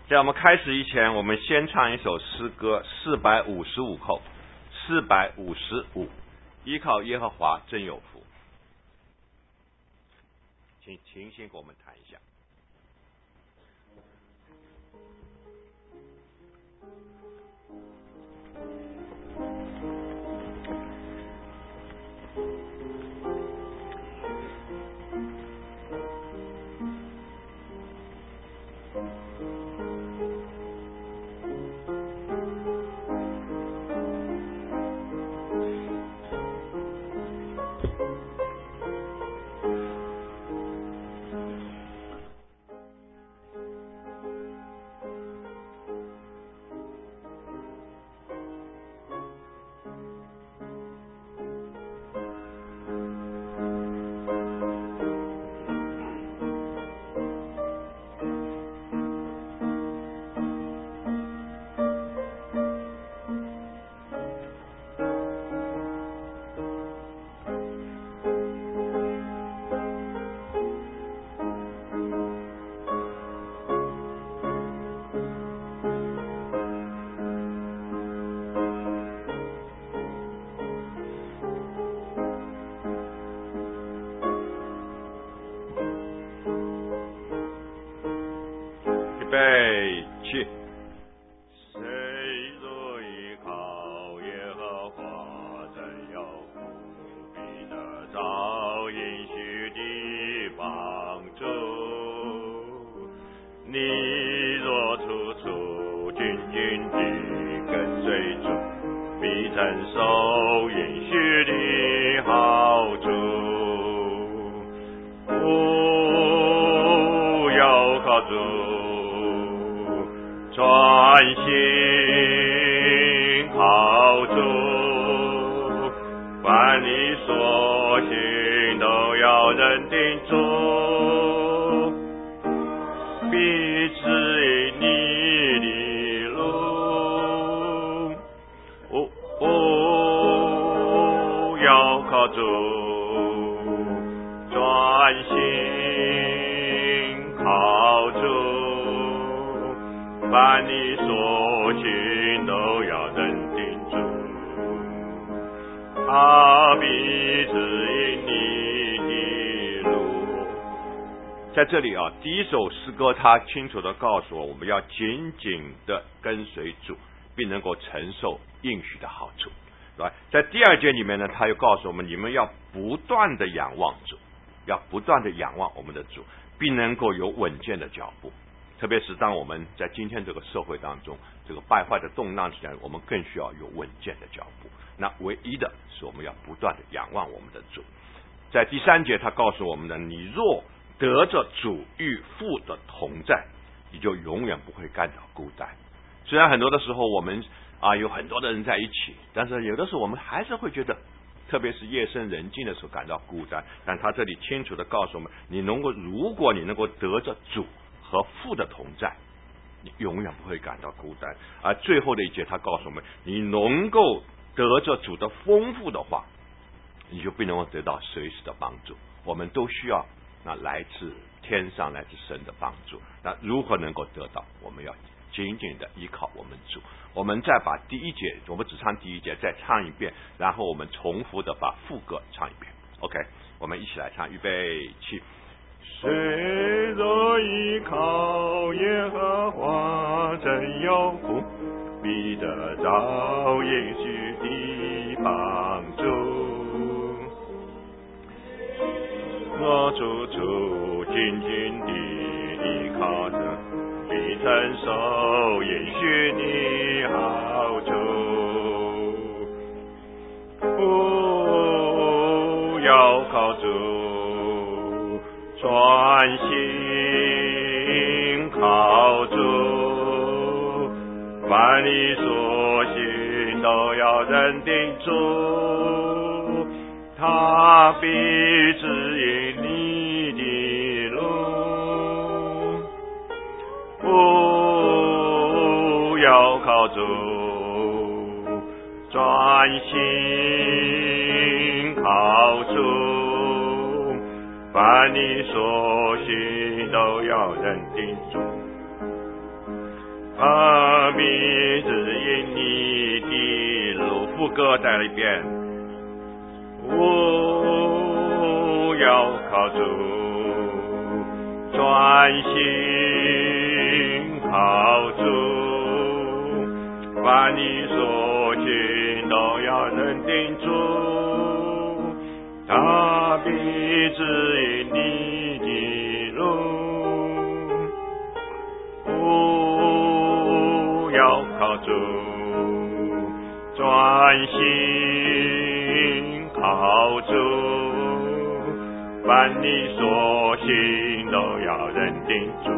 在我们开始以前，我们先唱一首诗歌455口，455，依靠耶和华真有福。请琴先给我们弹一下。预备起。 谁若依靠耶和华，真有福，必得着应许的帮助。你若处处紧紧地跟随主，必承受应许的好处。要靠主专心靠主，凡你所行都要认定主，必指引你的路。要靠主专心靠主，凡你所行都要认定主，他必指引你的路。 在这里啊，第一首诗歌他清楚的告诉我们要紧紧的跟随主，并能够承受应许的好处，对吧？在第二节里面呢，他又告诉我们，你们要不断的仰望主，要不断的仰望我们的主，并能够有稳健的脚步。特别是当我们在今天这个社会当中，这个败坏的动荡起来，我们更需要有稳健的脚步。那唯一的是我们要不断的仰望我们的主。在第3节他告诉我们的，你若得着主与父的同在，你就永远不会感到孤单。虽然很多的时候我们有很多的人在一起，但是有的时候我们还是会觉得，特别是夜深人静的时候感到孤单。但他这里清楚的告诉我们，如果你能够得着主和父的同在，你永远不会感到孤单。而最后的一节他告诉我们，你能够得着主的丰富的话，你就必能够得到随时的帮助。我们都需要来自天上来自神的帮助。那如何能够得到？我们要紧紧的依靠我们主。我们再把第1节，我们只唱第1节再唱一遍，然后我们重复的把副歌唱一遍。 OK， 我们一起来唱，预备起。 谁若依靠耶和华，真有福，必得着应许的帮助。我处处紧紧地依靠着，必承受应许的好处。要靠主专心靠主，凡你所行都要认定主，他必指引你的路。要靠主专心靠主，凡你所行都要认定主， 阿弥指引你的路。 副歌在一边， 我要靠主，专心靠主，把你所行都要认定主，他必指引你的路。我要靠主，专心靠主，凡你所行都要认定主，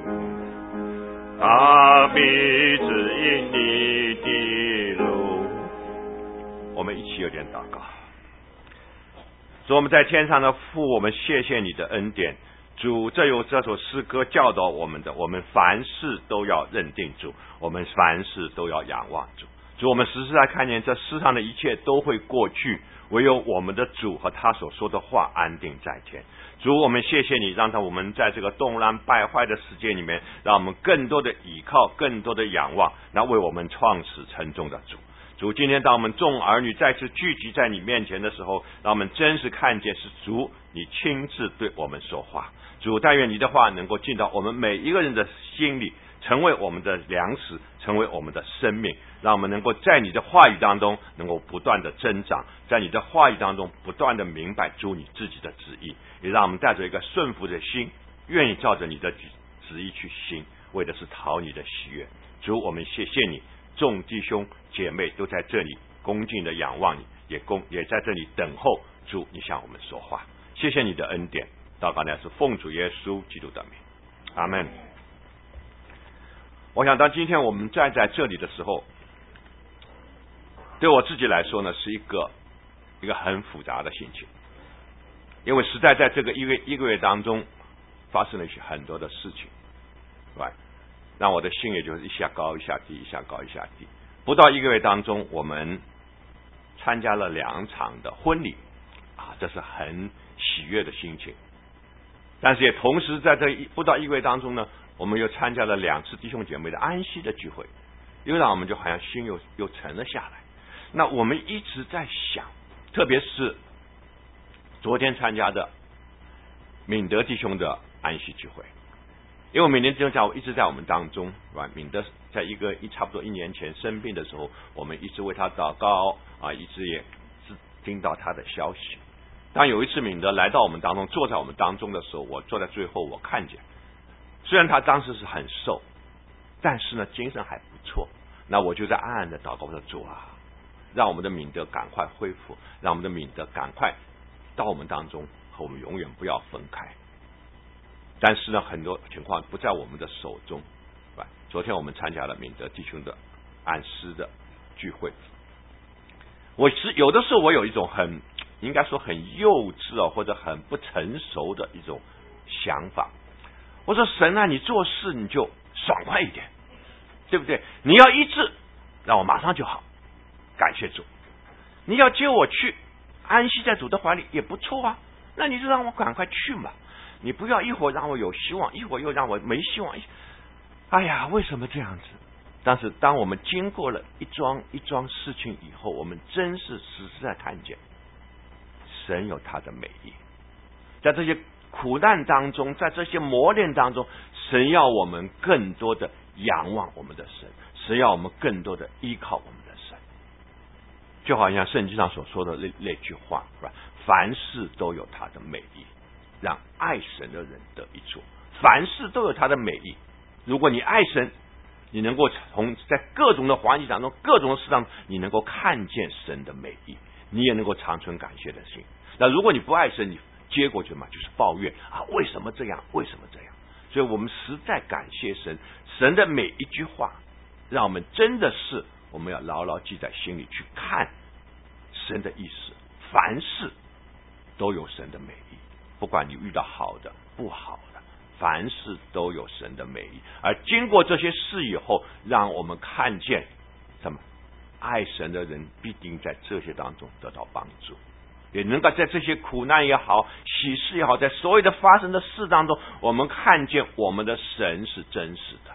他必指引你的路。 我们一起有点祷告。主，我们在天上的父，我们谢谢你的恩典。主，这首诗歌教导我们的，我们凡事都要认定主，我们凡事都要仰望主。主，我们实在看见这世上的一切都会过去，唯有我们的主和他所说的话安定在天。主，我们谢谢你，让我们在这个动乱败坏的世界里面，让我们更多的倚靠，更多的仰望那为我们创始成终的主。主，今天当我们众儿女再次聚集在你面前的时候，让我们真实看见是主你亲自对我们说话。主，但愿你的话能够进到我们每一个人的心里，成为我们的粮食，成为我们的生命，让我们能够在你的话语当中能够不断的增长，在你的话语当中不断的明白主你自己的旨意，也让我们带着一个顺服的心，愿意照着你的旨意去行，为的是讨你的喜悦。主，我们谢谢你，众弟兄姐妹都在这里恭敬的仰望你，也在这里等候主你向我们说话。谢谢你的恩典，祷告呢是奉主耶稣基督的名，阿们。我想当今天我们站在这里的时候，对我自己来说呢是一个很复杂的心情，因为实在在这个一个月当中发生了很多的事情，对吧？让我的心也就是一下高一下低，一下高一下低。不到一个月当中，我们参加了2场的婚礼这是很喜悦的心情。但是也同时在这不到一个月当中呢，我们又参加了2次弟兄姐妹的安息的聚会，又让我们就好像心又沉了下来。那我们一直在想，特别是昨天参加的敏德弟兄的安息聚会，因为敏德弟兄一直在我们当中，是吧？敏德在差不多1年前生病的时候，我们一直为他祷告一直也听到他的消息。当有一次敏德来到我们当中，坐在我们当中的时候，我坐在最后，我看见，虽然他当时是很瘦，但是呢精神还不错。那我就在暗暗的祷告，说主啊，让我们的敏德赶快恢复，让我们的敏德赶快到我们当中，和我们永远不要分开。但是呢，很多情况不在我们的手中。昨天我们参加了敏德弟兄的安息的聚会，有的时候我有一种应该说很幼稚或者很不成熟的一种想法。我说神啊，你做事你就爽快一点，对不对？你要医治，让我马上就好，感谢主。你要接我去安息在主的怀里也不错啊，那你就让我赶快去嘛。你不要一会儿让我有希望，一会儿又让我没希望。哎呀，为什么这样子？但是当我们经过了一桩事情以后，我们真是实在看见神有他的美意。在这些苦难当中，在这些磨练当中，神要我们更多的仰望我们的神，神要我们更多的依靠我们的神。就好像圣经上所说的那句话，凡事都有他的美意，让爱神的人得益处。凡事都有他的美意。如果你爱神，你能够在各种的环境当中，各种的事当中，你能够看见神的美意，你也能够长存感谢的心。那如果你不爱神，你接过去嘛，就是抱怨为什么这样，为什么这样。所以我们实在感谢神，神的每一句话让我们真的是我们要牢牢记在心里，去看神的意思。凡事都有神的美意，不管你遇到好的不好的，凡事都有神的美意。而经过这些事以后，让我们看见什么？爱神的人必定在这些当中得到帮助，也能够在这些苦难也好，喜事也好，在所有的发生的事当中，我们看见我们的神是真实的，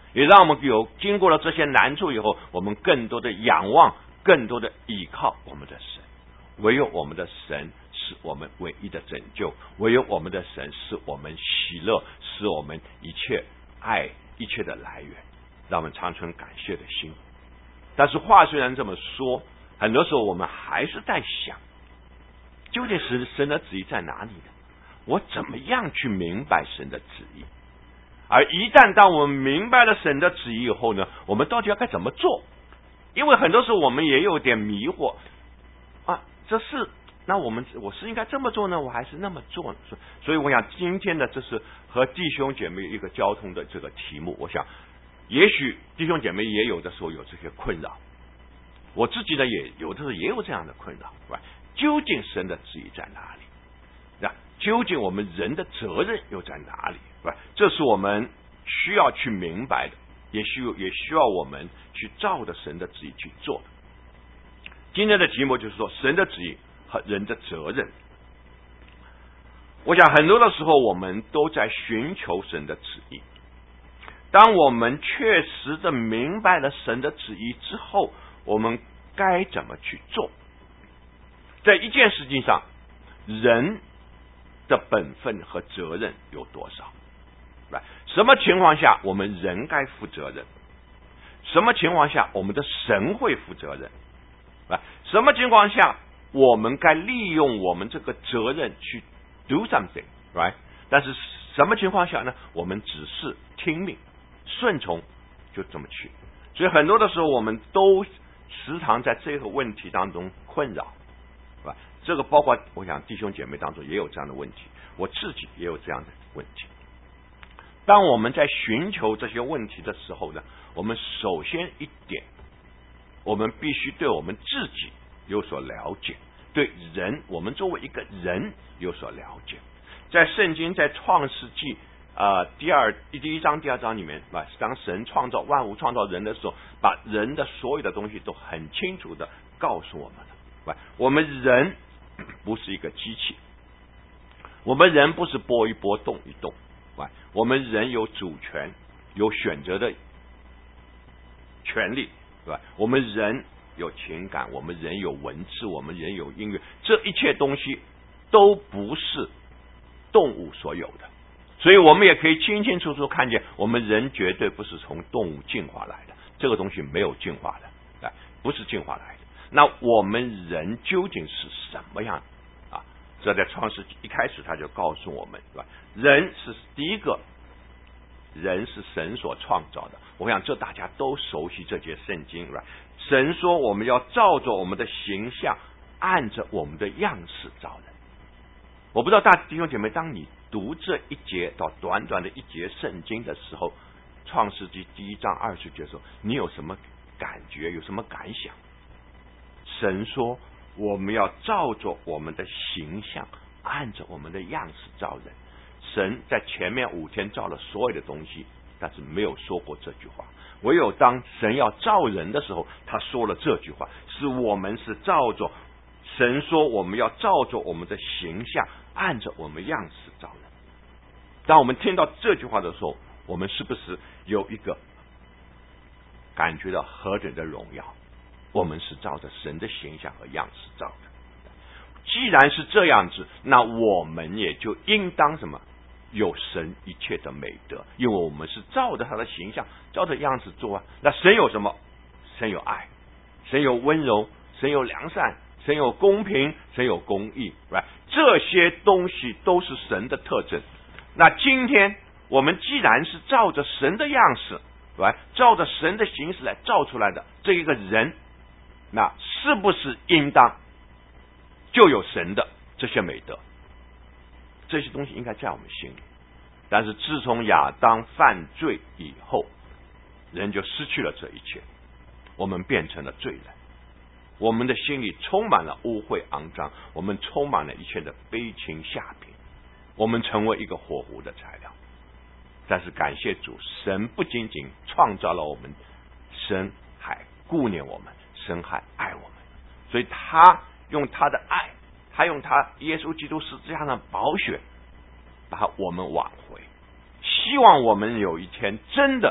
也让我们经过了这些难处以后，我们更多的仰望，更多的依靠我们的神。唯有我们的神是我们唯一的拯救，唯有我们的神是我们喜乐，是我们一切爱一切的来源，让我们常存感谢的心。但是话虽然这么说，很多时候我们还是在想，究竟神的旨意在哪里呢？我怎么样去明白神的旨意？而一旦当我们明白了神的旨意以后呢，我们到底要该怎么做？因为很多时候我们也有点迷惑啊，那我是应该这么做呢，我还是那么做呢？所以我想今天的这是和弟兄姐妹一个交通的这个题目。我想也许弟兄姐妹也有的时候有这些困扰，我自己呢也有的时候也有这样的困扰，究竟神的旨意在哪里？究竟我们人的责任又在哪里？这是我们需要去明白的，也需要我们去照着神的旨意去做的。今天的题目就是说神的旨意和人的责任。我想很多的时候我们都在寻求神的旨意，当我们确实的明白了神的旨意之后，我们该怎么去做？在一件事情上，人的本分和责任有多少？什么情况下我们人该负责任？什么情况下我们的神会负责任？什么情况下我们该利用我们这个责任去 do something， 但是什么情况下呢？我们只是听命顺从，就这么去。所以很多的时候我们都时常在这个问题当中困扰，这个包括我想弟兄姐妹当中也有这样的问题，我自己也有这样的问题。当我们在寻求这些问题的时候呢，我们首先一点，我们必须对我们自己有所了解，对人，我们作为一个人有所了解。在圣经在创世纪第一章第二章里面，当神创造万物创造人的时候，把人的所有的东西都很清楚的告诉我们了。我们人不是一个机器，我们人不是拨一拨动一动，我们人有主权，有选择的权利，我们人有情感，我们人有文字，我们人有音乐，这一切东西都不是动物所有的。所以我们也可以清清楚楚看见，我们人绝对不是从动物进化来的，这个东西没有进化的，不是进化来的。那我们人究竟是什么样啊？这在创世纪一开始他就告诉我们，人是第一个，人是神所创造的。我想这大家都熟悉这节圣经，神说我们要照着我们的形象，按着我们的样式造人。我不知道大弟兄姐妹，当你读这一节到短短的一节圣经的时候，创世纪第一章20节的时候，你有什么感觉，有什么感想？神说我们要照着我们的形象，按着我们的样式造人。神在前面5天造了所有的东西，但是没有说过这句话。唯有当神要造人的时候，他说了这句话，是我们是照着神说我们要照着我们的形象，按着我们样式造人。当我们听到这句话的时候，我们是不是有一个感觉到何等的荣耀？我们是照着神的形象和样式造的。既然是这样子，那我们也就应当什么？有神一切的美德，因为我们是照着他的形象，照着样子做啊。那神有什么？神有爱，神有温柔，神有良善，神有公平，神有公义，这些东西都是神的特征。那今天我们既然是照着神的样式，照着神的形式来造出来的这一个人，那是不是应当就有神的这些美德？这些东西应该在我们心里。但是自从亚当犯罪以后，人就失去了这一切，我们变成了罪人，我们的心里充满了污秽肮脏，我们充满了一切的悲情下品，我们成为一个火湖的材料。但是感谢主，神不仅仅创造了我们，神还顾念我们，神还爱我们，所以他用他的爱，他用他耶稣基督十字架的宝血把我们挽回，希望我们有一天真的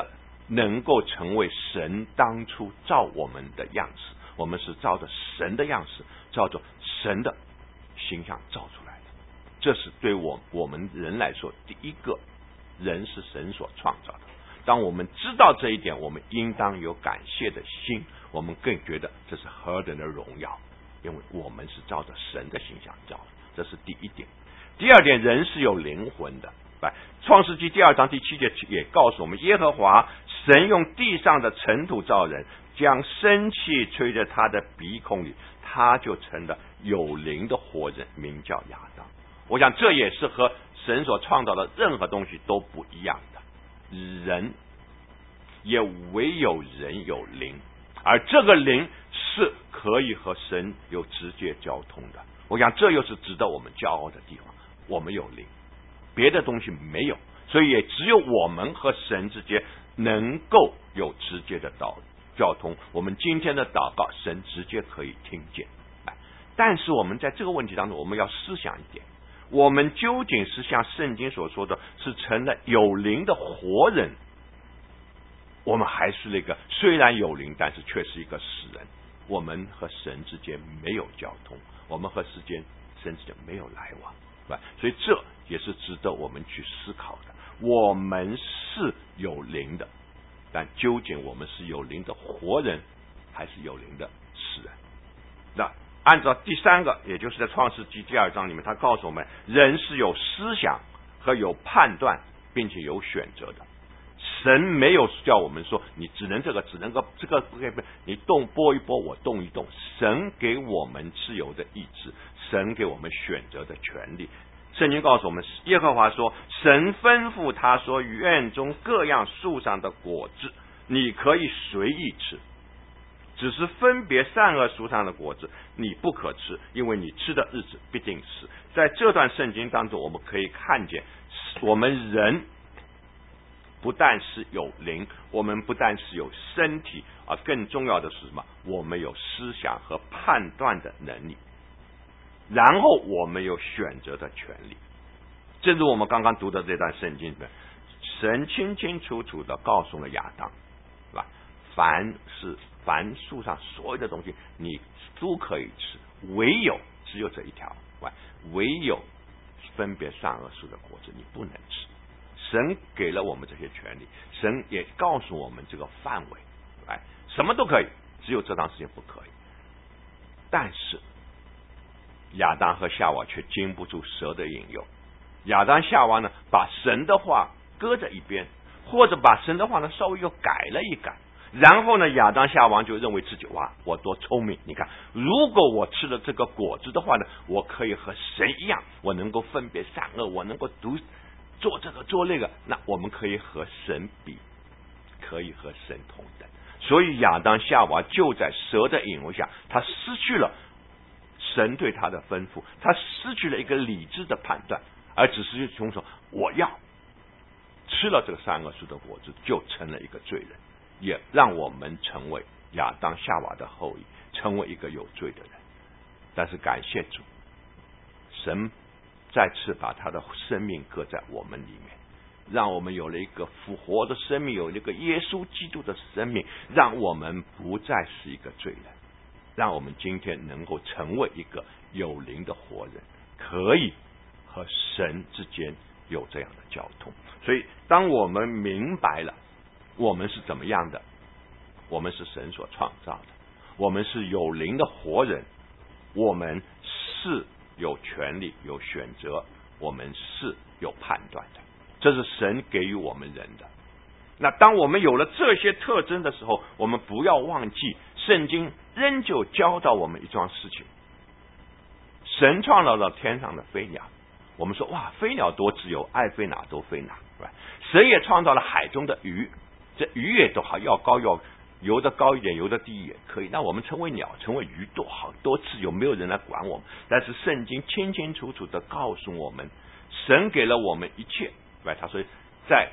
能够成为神当初造我们的样式，我们是照着神的样式，照着神的形象造出来的。这是对我们人来说，第一个，人是神所创造的。当我们知道这一点，我们应当有感谢的心，我们更觉得这是何等的荣耀，因为我们是照着神的形象造的，这是第一点。第二点，人是有灵魂的。创世纪第2章第7节也告诉我们，耶和华神用地上的尘土造人，将生气吹在他的鼻孔里，他就成了有灵的活人，名叫亚当。我想这也是和神所创造的任何东西都不一样的，人也唯有人有灵，而这个灵是可以和神有直接交通的。我想这又是值得我们骄傲的地方，我们有灵，别的东西没有，所以也只有我们和神之间能够有直接的交通。我们今天的祷告，神直接可以听见。但是我们在这个问题当中，我们要思想一点，我们究竟是像圣经所说的是成了有灵的活人，我们还是那个虽然有灵但是却是一个死人，我们和神之间没有交通，我们和神之间没有来往。所以这也是值得我们去思考的。我们是有灵的，但究竟我们是有灵的活人还是有灵的死人？那按照第3个，也就是在创世纪第2章里面，他告诉我们，人是有思想和有判断并且有选择的。神没有叫我们说你只能这个不可以，你拨一拨我动一动。神给我们自由的意志，神给我们选择的权利。圣经告诉我们，耶和华说，神吩咐他说，园中各样树上的果子你可以随意吃，只是分别善恶树上的果子你不可吃，因为你吃的日子必定死。在这段圣经当中，我们可以看见，我们人不但是有灵，我们不但是有身体，而更重要的是什么？我们有思想和判断的能力，然后我们有选择的权利。正如我们刚刚读的这段圣经里面，神清清楚楚的告诉了亚当，是吧？凡树上所有的东西你都可以吃，只有这一条，唯有分别善恶树的果子你不能吃。神给了我们这些权利，神也告诉我们这个范围，什么都可以，只有这段时间不可以。但是亚当和夏娃却经不住蛇的引诱，亚当夏娃呢，把神的话搁在一边，或者把神的话呢稍微又改了一改，然后呢，亚当夏娃就认为自己我多聪明，你看，如果我吃了这个果子的话呢，我可以和神一样，我能够分别善恶，我能够做这个做那个，那我们可以和神比，可以和神同等。所以亚当夏娃就在蛇的引诱下，他失去了神对他的吩咐，他失去了一个理智的判断，而只是从说我要吃了这个善恶树的果子，就成了一个罪人，也让我们成为亚当夏娃的后裔，成为一个有罪的人。但是感谢主，神再次把他的生命搁在我们里面，让我们有了一个复活的生命，有了一个耶稣基督的生命，让我们不再是一个罪人，让我们今天能够成为一个有灵的活人，可以和神之间有这样的交通。所以当我们明白了我们是怎么样的，我们是神所创造的，我们是有灵的活人，我们是有权利有选择，我们是有判断的，这是神给予我们人的。那当我们有了这些特征的时候，我们不要忘记圣经仍旧教导我们一桩事情，神创造了天上的飞鸟，我们说飞鸟多自由，爱飞哪都飞哪，神也创造了海中的鱼，这鱼也都好，要高要游得高一点，游得低也可以。那我们成为鸟成为鱼多好，多自由，没有人来管我们。但是圣经清清楚楚的告诉我们，神给了我们一切，他说在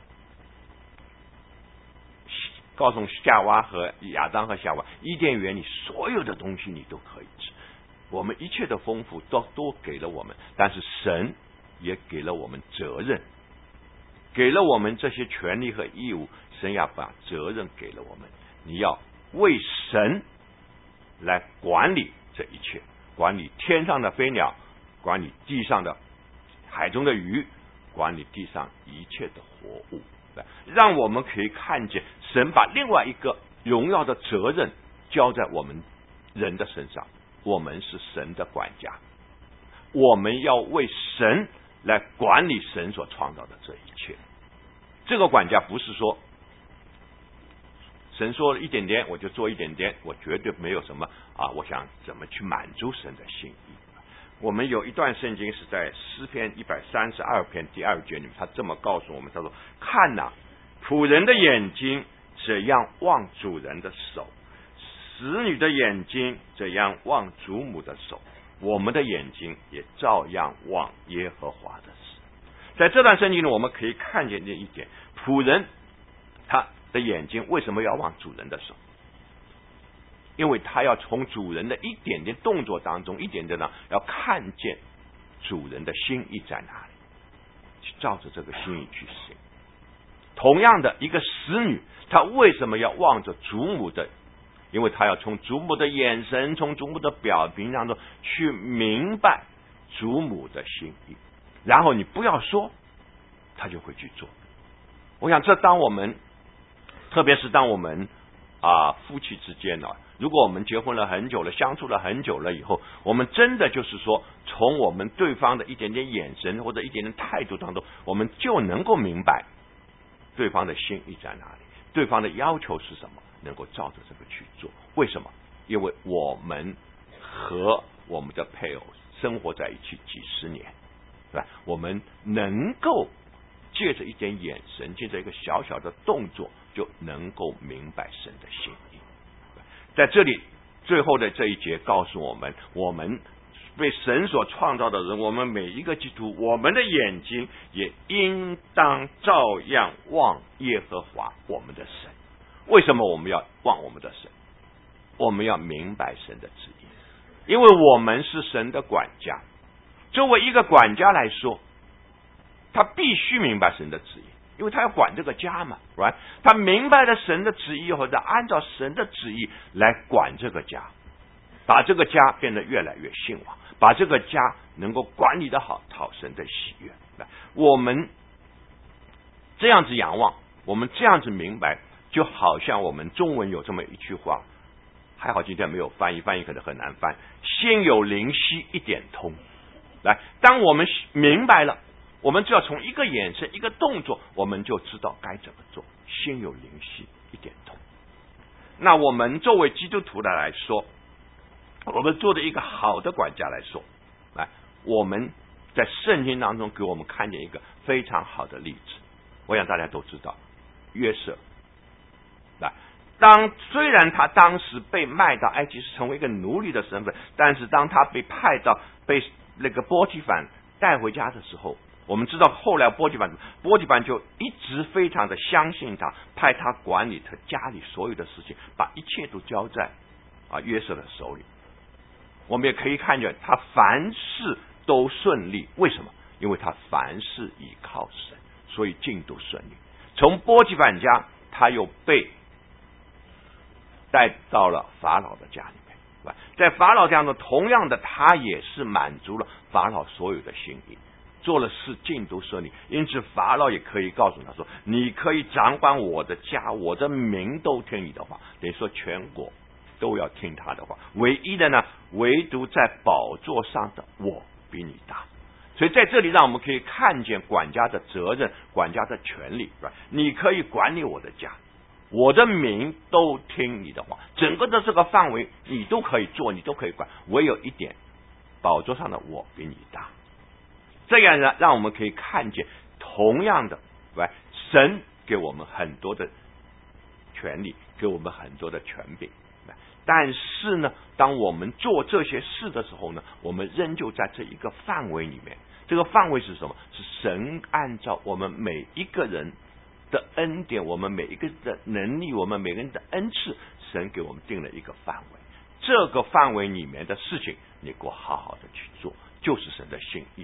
告诉夏娃和亚当和夏娃，伊甸园里所有的东西你都可以吃，我们一切的丰富都给了我们，但是神也给了我们责任， 给了我们这些权利和义务，神要把责任给了我们，你要为神来管理这一切，管理天上的飞鸟，管理地上的海中的鱼，管理地上一切的活物，让我们可以看见神把另外一个荣耀的责任交在我们人的身上。我们是神的管家，我们要为神来管理神所创造的这一切。这个管家不是说神说一点点我就做一点点，我绝对没有什么我想怎么去满足神的心意。我们有一段圣经是在诗篇132篇第2节里面，他这么告诉我们，他说：看哪，仆人的眼睛怎样望主人的手，使女的眼睛怎样望主母的手，我们的眼睛也照样望耶和华的手。在这段圣经里，我们可以看见这一点，仆人他的眼睛为什么要望主人的手？因为他要从主人的一点点动作当中，一点点要看见主人的心意在哪里，去照着这个心意去行。同样的，一个使女，她为什么要望着主母的？因为她要从主母的眼神，从主母的表情当中去明白主母的心意，然后你不要说，她就会去做。我想这当我们特别是当我们夫妻之间如果我们结婚了很久了，相处了很久了以后，我们真的就是说，从我们对方的一点点眼神或者一点点态度当中，我们就能够明白对方的心意在哪里，对方的要求是什么，能够照着这个去做。为什么？因为我们和我们的配偶生活在一起几十年，对吧？我们能够借着一点眼神，借着一个小小的动作，就能够明白神的心意。在这里最后的这一节告诉我们，我们被神所创造的人，我们每一个基督徒，我们的眼睛也应当照样望耶和华我们的神。为什么我们要望我们的神？我们要明白神的旨意，因为我们是神的管家。作为一个管家来说，他必须明白神的旨意，因为他要管这个家嘛 right？ 他明白了神的旨意以后，他按照神的旨意来管这个家，把这个家变得越来越兴旺，把这个家能够管理得好，讨神的喜悦。我们这样子仰望，我们这样子明白，就好像我们中文有这么一句话，还好今天没有翻译，翻译可能很难翻，心有灵犀一点通。来，当我们明白了，我们只要从一个眼神一个动作，我们就知道该怎么做，心有灵犀一点通。那我们作为基督徒的来说，我们做的一个好的管家来说，我们在圣经当中给我们看见一个非常好的例子。我想大家都知道约瑟，虽然他当时被卖到埃及是成为一个奴隶的身份，但是当他被派到被那个波提反带回家的时候，我们知道后来波提反就一直非常的相信他，派他管理他家里所有的事情，把一切都交在约瑟的手里。我们也可以看见他凡事都顺利，为什么？因为他凡事倚靠神，所以尽都顺利。从波提反家，他又被带到了法老的家里面，在法老家中，同样的他也是满足了法老所有的心意，做了事尽都顺利。因此法老也可以告诉他说，你可以掌管我的家，我的民都听你的话，等于说全国都要听他的话，唯一的呢，唯独在宝座上的我比你大。所以在这里让我们可以看见管家的责任，管家的权利，你可以管理我的家，我的民都听你的话，整个的这个范围你都可以做，你都可以管，唯有一点，宝座上的我比你大。这样呢，让我们可以看见同样的，神给我们很多的权利，给我们很多的权柄，但是呢，当我们做这些事的时候呢，我们仍旧在这一个范围里面。这个范围是什么？是神按照我们每一个人的恩典，我们每一个人的能力，我们每个人的恩赐，神给我们定了一个范围。这个范围里面的事情，你给我好好的去做，就是神的心意了。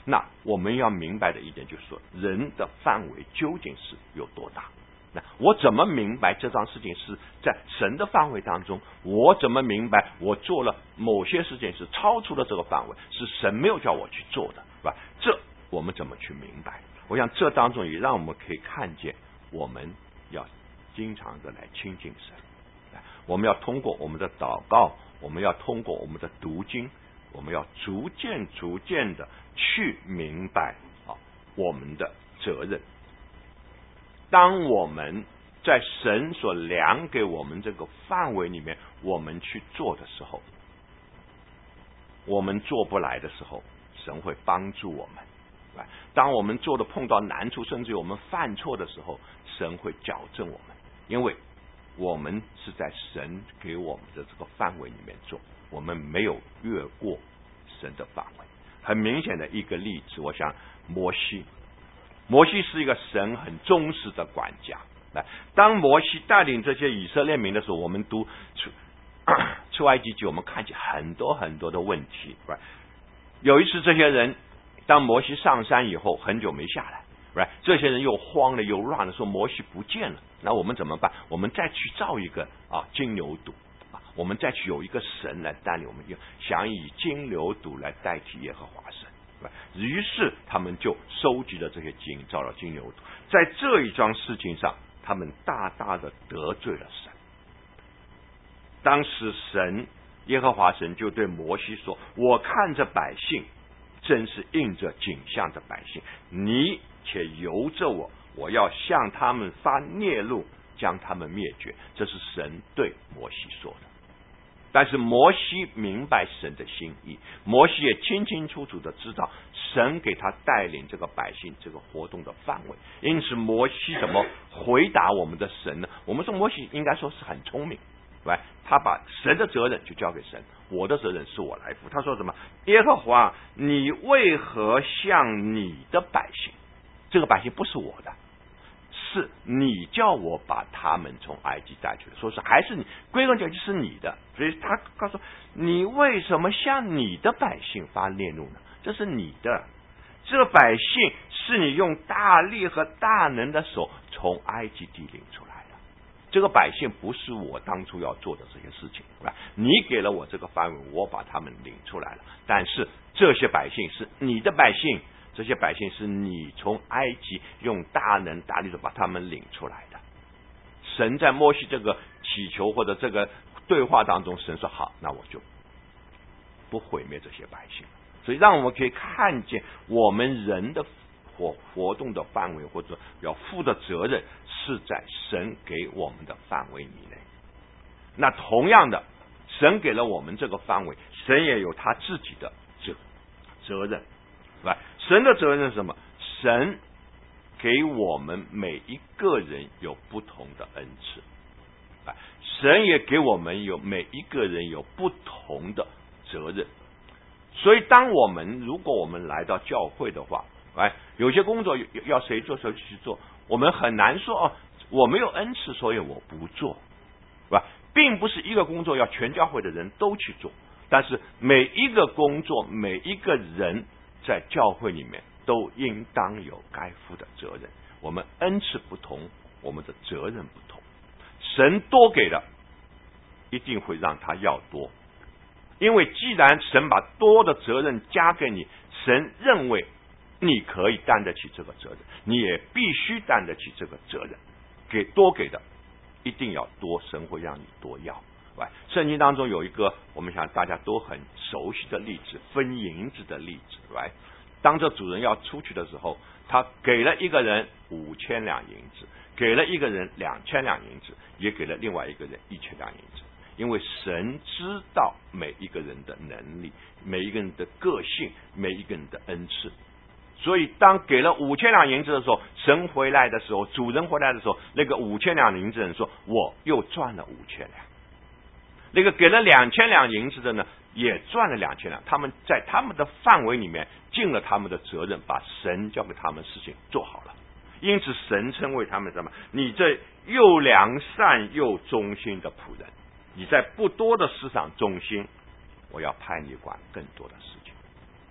那我们要明白的一点就是说，人的范围究竟是有多大？那我怎么明白这桩事情是在神的范围当中？我怎么明白我做了某些事情是超出了这个范围，是神没有叫我去做的，是吧？这我们怎么去明白？我想这当中也让我们可以看见，我们要经常的来亲近神，我们要通过我们的祷告，我们要通过我们的读经，我们要逐渐的去明白我们的责任。当我们在神所量给我们这个范围里面，我们去做的时候，我们做不来的时候，神会帮助我们。当我们做的碰到难处，甚至我们犯错的时候，神会矫正我们，因为我们是在神给我们的这个范围里面做，我们没有越过神的范围。很明显的一个例子，我想摩西是一个神很忠实的管家。当摩西带领这些以色列民的时候，我们读出埃及记，我们看见很多的问题。有一次这些人当摩西上山以后很久没下来，这些人又慌了又乱了，说摩西不见了。那我们怎么办？我们再去造一个金牛犊，我们再去有一个神来带领我们，想以金牛犊来代替耶和华神。于是他们就收集了这些金，造了金牛犊。在这一桩事情上，他们大大的得罪了神。当时耶和华神就对摩西说，我看着百姓真是应着景象的百姓，你且由着我要向他们发孽怒，将他们灭绝。这是神对摩西说的。但是摩西明白神的心意，摩西也清清楚楚的知道神给他带领这个百姓这个活动的范围。因此摩西怎么回答我们的神呢？我们说摩西应该说是很聪明，他把神的责任就交给神，我的责任是我来负。他说什么？耶和华，你为何向你的百姓，这个百姓不是我的，是你叫我把他们从埃及带去的，说是还是你，归根结底是你的。所以他告诉你，为什么向你的百姓发烈怒呢？这是你的，这个百姓是你用大力和大能的手从埃及地领出来的。这个百姓不是我当初要做的这些事情，你给了我这个范围，我把他们领出来了。但是这些百姓是你的百姓，这些百姓是你从埃及用大能大力的把他们领出来的。神在摩西这个祈求或者这个对话当中，神说好，那我就不毁灭这些百姓。所以让我们可以看见我们人的活动的范围或者要负的责任是在神给我们的范围以内。那同样的，神给了我们这个范围，神也有他自己的责任。神的责任是什么？神给我们每一个人有不同的恩赐，神也给我们每一个人有不同的责任。所以如果我们来到教会的话，有些工作要谁做谁去做，我们很难说我没有恩赐所以我不做，并不是一个工作要全教会的人都去做，但是每一个工作每一个人在教会里面都应当有该负的责任。我们恩赐不同，我们的责任不同。神多给的一定会让他要多，因为既然神把多的责任加给你，神认为你可以担得起这个责任，你也必须担得起这个责任。多给的一定要多，神会让你多要。圣经当中有一个我们想大家都很熟悉的例子，分银子的例子。当这主人要出去的时候，他给了一个人5000两银子，给了一个人2000两银子，也给了另外一个人1000两银子。因为神知道每一个人的能力，每一个人的个性，每一个人的恩赐。所以当给了5000两银子的时候，神回来的时候，主人回来的时候，那个5000两银子的人说，我又赚了5000两。那个给了2000两银子的呢，也赚了2000两。他们在他们的范围里面尽了他们的责任，把神交给他们事情做好了。因此神称为他们什么？你这又良善又忠心的仆人，你在不多的事上忠心，我要派你管更多的事情。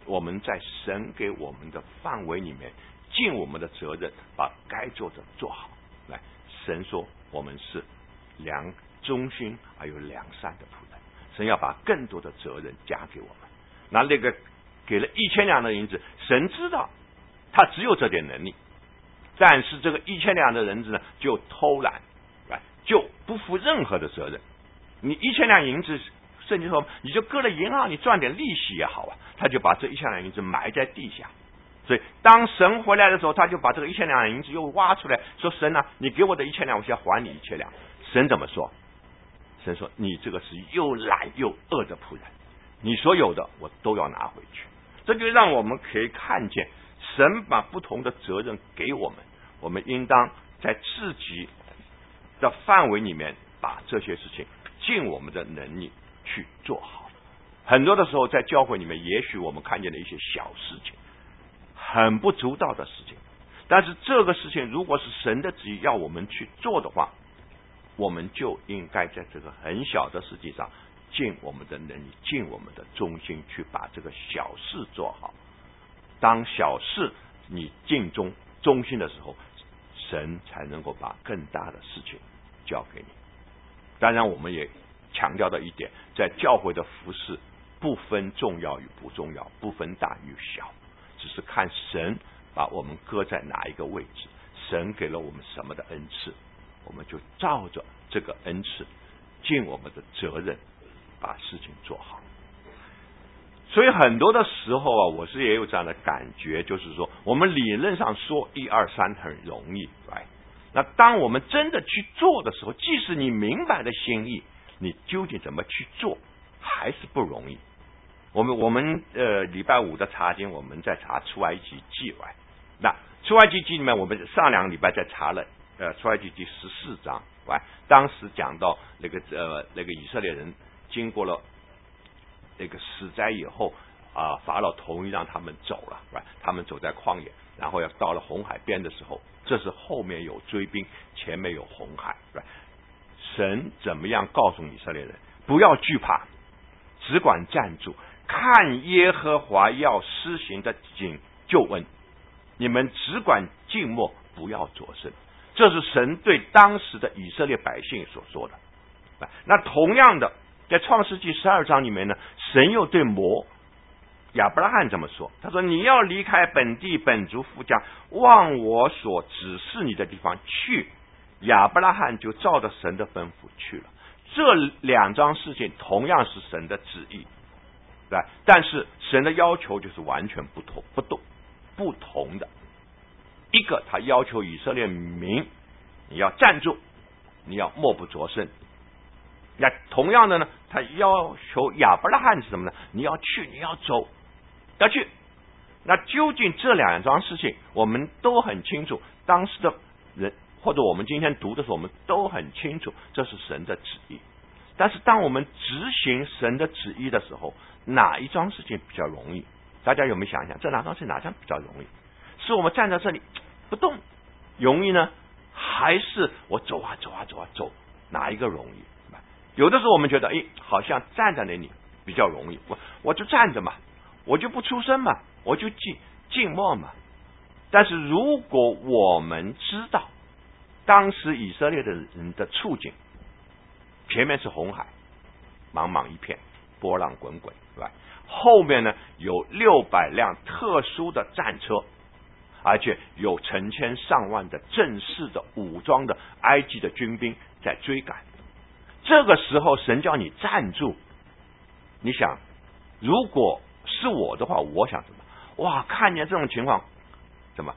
我们在神给我们的范围里面尽我们的责任，把该做的做好。来，神说我们是忠心而又良善的仆人，神要把更多的责任加给我们。那个给了1000两的银子，神知道他只有这点能力，但是这个1000两的人子呢，就偷懒，就不负任何的责任。你1000两银子，圣经说你就搁了银行，你赚点利息也好啊，他就把这1000两银子埋在地下。所以当神回来的时候，他就把这个1000两银子又挖出来，说神啊，你给我的1000两，我先还你1000两。神怎么说？神说你这个是又懒又恶的仆人，你所有的我都要拿回去。这就让我们可以看见神把不同的责任给我们，我们应当在自己的范围里面把这些事情尽我们的能力去做好。很多的时候在教会里面，也许我们看见了一些小事情，很不足道的事情，但是这个事情如果是神的旨意要我们去做的话，我们就应该在这个很小的事情上尽我们的能力，尽我们的忠心去把这个小事做好。当小事你尽忠心的时候，神才能够把更大的事情交给你。当然我们也强调到一点，在教会的服事不分重要与不重要，不分大与小，只是看神把我们搁在哪一个位置，神给了我们什么的恩赐，我们就照着这个恩赐尽我们的责任，把事情做好。所以很多的时候啊，我是也有这样的感觉，就是说我们理论上说1、2、3很容易，那当我们真的去做的时候，即使你明白的心意，你究竟怎么去做还是不容易。我们礼拜5的查经，我们在查出埃及记，那出埃及记里面，我们上2个礼拜在查了出埃及记14章，当时讲到那个以色列人经过了那个死灾以后法老同意让他们走了，他们走在旷野，然后要到了红海边的时候，这是后面有追兵，前面有红海，神怎么样告诉以色列人不要惧怕，只管站住，看耶和华要施行的救恩，你们只管静默，不要作声。这是神对当时的以色列百姓所说的。那同样的，在创世纪12章里面呢，神又对亚伯拉罕这么说，他说你要离开本地本族父家，往我所指示你的地方去。亚伯拉罕就照着神的吩咐去了。这2桩事情同样是神的旨意，但是神的要求就是完全不同的。一个，他要求以色列民你要站住，你要默不作声。那同样的呢，他要求亚伯拉罕是什么呢？你要去，你要走，要去。那究竟这2桩事情我们都很清楚，当时的人或者我们今天读的时候，我们都很清楚这是神的旨意。但是当我们执行神的旨意的时候，哪一桩事情比较容易？大家有没有想一想，这2桩事情哪桩比较容易？是我们站在这里不动容易呢，还是我走哪一个容易？有的时候我们觉得好像站在那里比较容易，我就站着嘛，我就不出声嘛，我就静默嘛。但是如果我们知道当时以色列的人的处境，前面是红海，茫茫一片，波浪滚滚，后面呢有600辆特殊的战车，而且有成千上万的正式的武装的埃及的军兵在追赶。这个时候神叫你站住，你想如果是我的话，我想什么？看见这种情况，怎么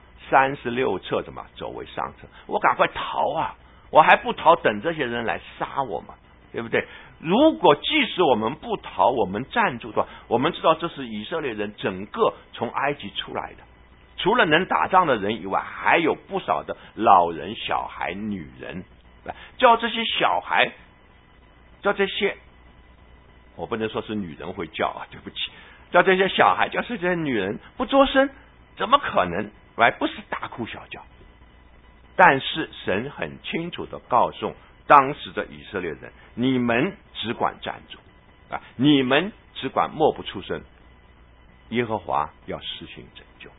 36策怎么走为上策？我赶快逃啊！我还不逃，等这些人来杀我嘛，对不对？如果即使我们不逃，我们站住的话，我们知道这是以色列人整个从埃及出来的，除了能打仗的人以外，还有不少的老人、小孩、女人。叫这些小孩，叫这些，我不能说是女人会叫对不起，叫这些小孩，叫这些女人不作声，怎么可能？不是大哭小叫。但是神很清楚地告诉当时的以色列人，你们只管站住，你们只管默不出声， 耶和华要施行拯救。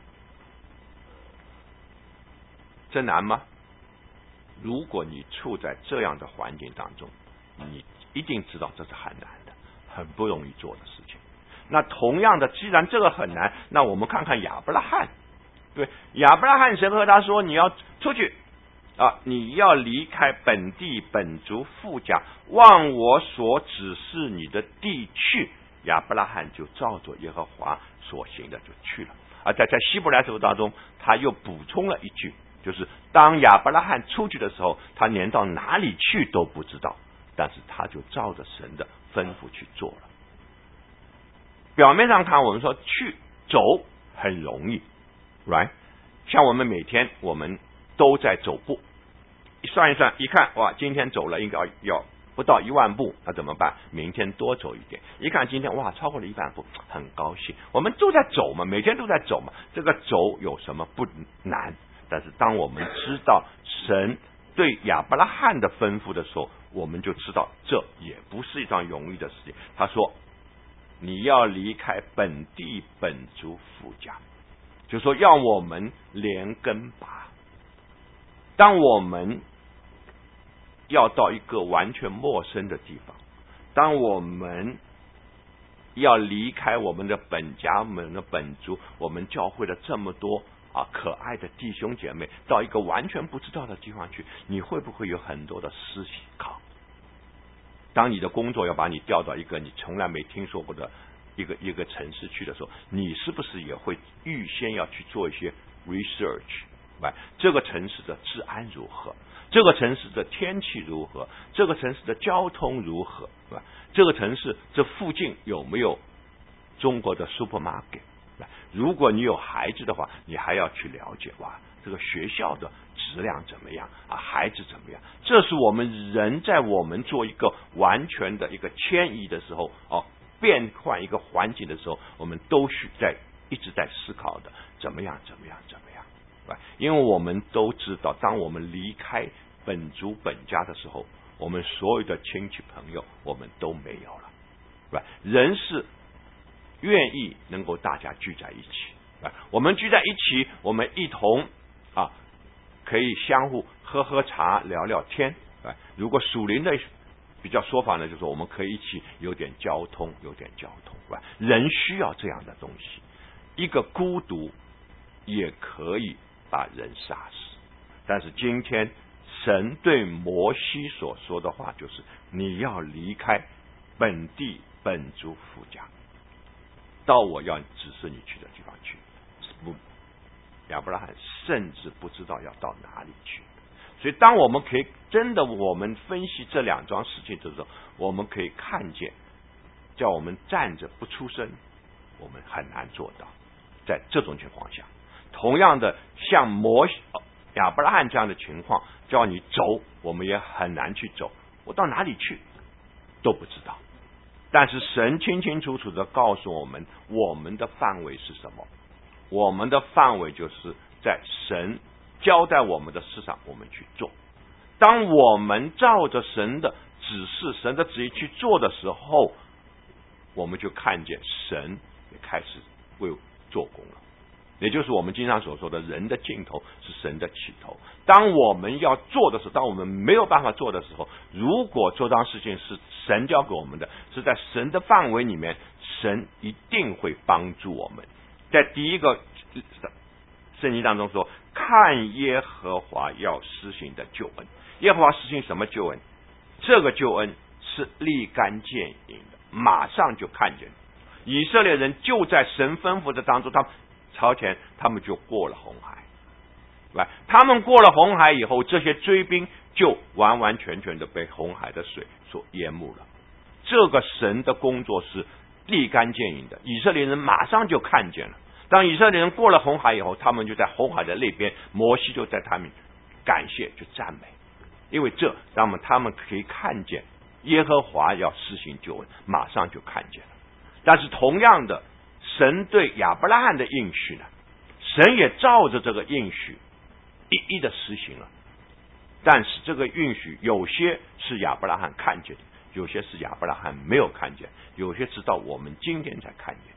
这难吗？如果你处在这样的环境当中，你一定知道这是很难的，很不容易做的事情。那同样的，既然这个很难，那我们看看亚伯拉罕。对，亚伯拉罕，神和他说，你要出去啊，你要离开本地本族父家，往我所指示你的地去。亚伯拉罕就照着耶和华所行的就去了。而在希伯来书当中，他又补充了一句，就是当亚伯拉罕出去的时候，他连到哪里去都不知道，但是他就照着神的吩咐去做了。表面上看，我们说去走很容易 right？ 像我们每天我们都在走步，算一算，一看哇，今天走了应该要不到10000步，那怎么办？明天多走一点。一看今天哇，超过了100步，很高兴。我们都在走嘛，每天都在走嘛，这个走有什么不难？但是当我们知道神对亚伯拉罕的吩咐的时候，我们就知道这也不是一桩容易的事情。他说你要离开本地本族父家，就是说要我们连根拔。当我们要到一个完全陌生的地方，当我们要离开我们的本家、我们的本族，我们教会了这么多可爱的弟兄姐妹，到一个完全不知道的地方去，你会不会有很多的思考？当你的工作要把你调到一个你从来没听说过的一个城市去的时候，你是不是也会预先要去做一些 research？ 这个城市的治安如何？这个城市的天气如何？这个城市的交通如何？这个城市这附近有没有中国的 supermarket？ 如果你有孩子的话，你还要去了解这个学校的质量怎么样孩子怎么样？这是我们人在我们做一个完全的一个迁移的时候变换一个环境的时候，我们都是一直在思考的，怎么样。因为我们都知道，当我们离开本族本家的时候，我们所有的亲戚朋友我们都没有了。人是愿意能够大家聚在一起，我们聚在一起，我们一同可以相互喝茶聊聊天。如果属灵的比较说法呢，就是我们可以一起有点交通。人需要这样的东西，一个孤独也可以把人杀死。但是今天神对摩西所说的话就是你要离开本地本族父家，到我要指示你去的地方去。亚伯拉罕甚至不知道要到哪里去。所以当我们可以真的我们分析这两桩事情的时候，我们可以看见叫我们站着不出声，我们很难做到。在这种情况下，同样的像亚伯拉罕这样的情况，叫你走，我们也很难去走。我到哪里去都不知道。但是神清清楚楚的告诉我们，我们的范围是什么？我们的范围就是在神交代我们的事上我们去做。当我们照着神的指示、神的旨意去做的时候，我们就看见神也开始为做工了。也就是我们经常所说的，人的尽头是神的起头。当我们要做的时候，当我们没有办法做的时候，如果这桩事情是神交给我们的，是在神的范围里面，神一定会帮助我们。在第一个圣经当中说，看耶和华要施行的救恩。耶和华施行什么救恩？这个救恩是立竿见影的，马上就看见。以色列人就在神吩咐的当中，他们朝前，他们就过了红海。他们过了红海以后，这些追兵就完完全全的被红海的水所淹没了。这个神的工作是立竿见影的，以色列人马上就看见了。当以色列人过了红海以后，他们就在红海的那边，摩西就在他们感谢就赞美，因为那么他们可以看见耶和华要施行救恩，马上就看见了。但是同样的，神对亚伯拉罕的应许呢，神也照着这个应许一一的实行了。但是这个应许有些是亚伯拉罕看见的，有些是亚伯拉罕没有看见，有些直到我们今天才看见。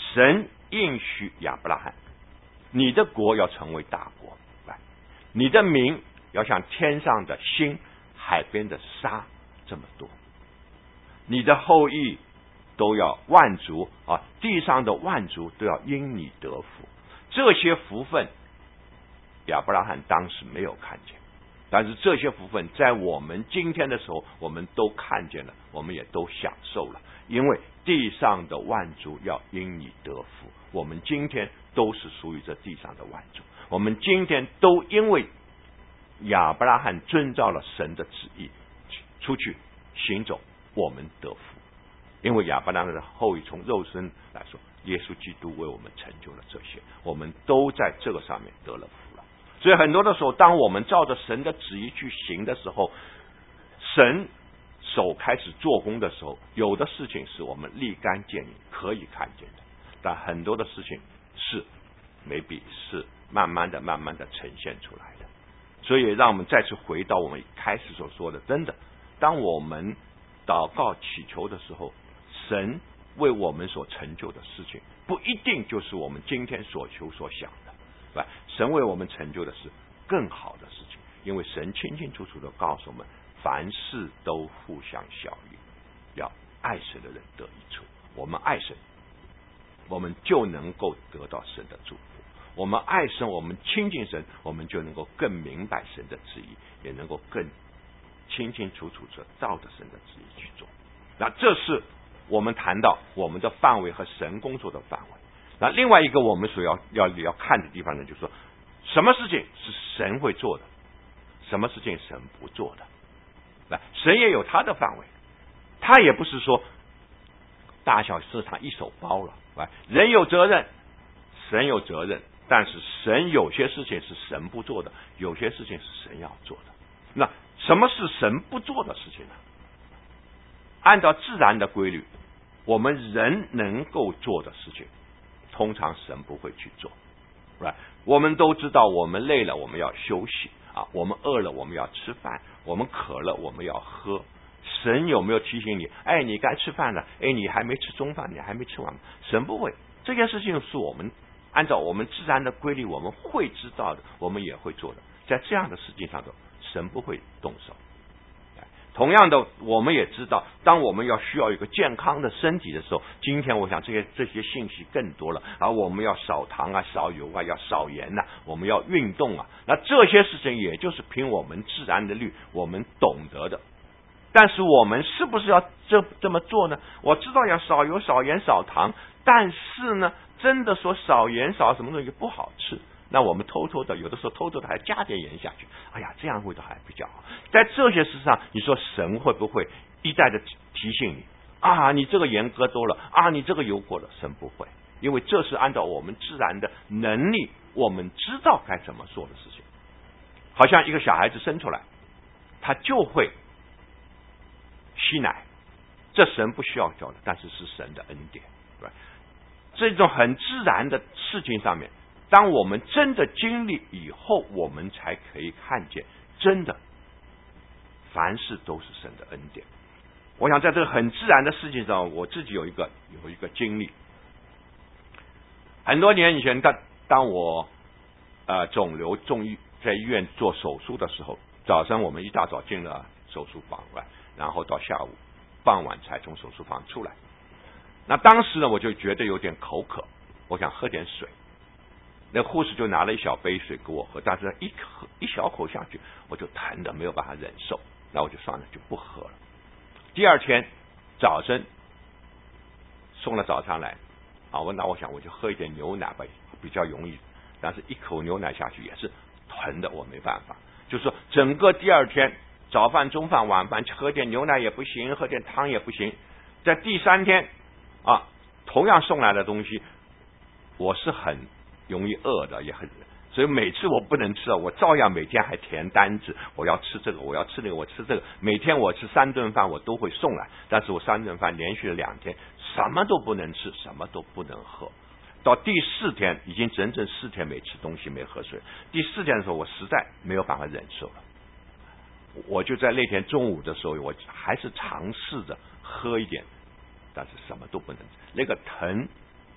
神应许亚伯拉罕，你的国要成为大国，你的名要像天上的星、海边的沙这么多，你的后裔都要万族啊，地上的万族都要因你得福。这些福分亚伯拉罕当时没有看见，但是这些福分在我们今天的时候我们都看见了，我们也都享受了，因为地上的万族要因你得福。我们今天都是属于这地上的万族，我们今天都因为亚伯拉罕遵照了神的旨意出去行走，我们得福。因为亚伯拉罕的后裔从肉身来说，耶稣基督为我们成就了这些，我们都在这个上面得了福了。所以很多的时候，当我们照着神的旨意去行的时候，神手开始做工的时候，有的事情是我们立竿见影可以看见的，但很多的事情是maybe是慢慢的呈现出来的。所以让我们再次回到我们开始所说的，真的当我们祷告祈求的时候，神为我们所成就的事情不一定就是我们今天所求所想的，神为我们成就的是更好的事情，因为神清清楚楚的告诉我们，凡事都互相效力，要爱神的人得益处。我们爱神，我们就能够得到神的祝福，我们爱神，我们亲近神，我们就能够更明白神的旨意，也能够更清清楚楚地照着神的旨意去做。那这是我们谈到我们的范围和神工作的范围。那另外一个我们所要看的地方呢，就是说什么事情是神会做的，什么事情神不做的。神也有他的范围，他也不是说大小事他一手包了。人有责任，神有责任，但是神有些事情是神不做的，有些事情是神要做的。那什么是神不做的事情呢？按照自然的规律，我们人能够做的事情，通常神不会去做。我们都知道，我们累了我们要休息啊，我们饿了我们要吃饭，我们渴了我们要喝。神有没有提醒你？你该吃饭了，你还没吃中饭，你还没吃完。神不会，这件事情是我们按照我们自然的规律，我们会知道的，我们也会做的。在这样的事情上头，神不会动手。同样的，我们也知道，当我们需要一个健康的身体的时候，今天我想这些信息更多了，我们要少糖啊，少油啊，要少盐啊，我们要运动啊，那这些事情也就是凭我们自然的律我们懂得的。但是我们是不是要这么做呢？我知道要少油少盐少糖，但是呢，真的说少盐少什么东西不好吃，那我们偷偷的，有的时候偷偷的还加点盐下去，这样味道还比较好。在这些事上，你说神会不会一再的提醒你你这个盐搁多了你这个油过了？神不会，因为这是按照我们自然的能力，我们知道该怎么做的事情。好像一个小孩子生出来，他就会吸奶，这神不需要教的，但是是神的恩典。这种很自然的事情上面，当我们真的经历以后，我们才可以看见，真的凡事都是神的恩典。我想在这个很自然的事情上，我自己有一个经历。很多年以前，当我肿瘤在医院做手术的时候，早上我们一大早进了手术房，然后到下午傍晚才从手术房出来。那当时呢，我就觉得有点口渴，我想喝点水。那护士就拿了一小杯水给我喝，但是一小口下去，我就疼的没有办法忍受，那我就算了，就不喝了。第二天早晨送了早餐来我想我就喝一点牛奶吧，比较容易。但是一口牛奶下去也是疼的，我没办法。就是说整个第二天早饭中饭晚饭喝点牛奶也不行，喝点汤也不行。在第三天同样送来的东西，我是很容易饿的，所以每次我不能吃我照样每天还填单子，我要吃这个，我要吃那个，我吃这个。每天我吃3顿饭，我都会送来，但是我3顿饭连续了2天，什么都不能吃，什么都不能喝。到第4天，已经整整4天没吃东西，没喝水。第4天的时候，我实在没有办法忍受了，我就在那天中午的时候，我还是尝试着喝一点，但是什么都不能吃。那个疼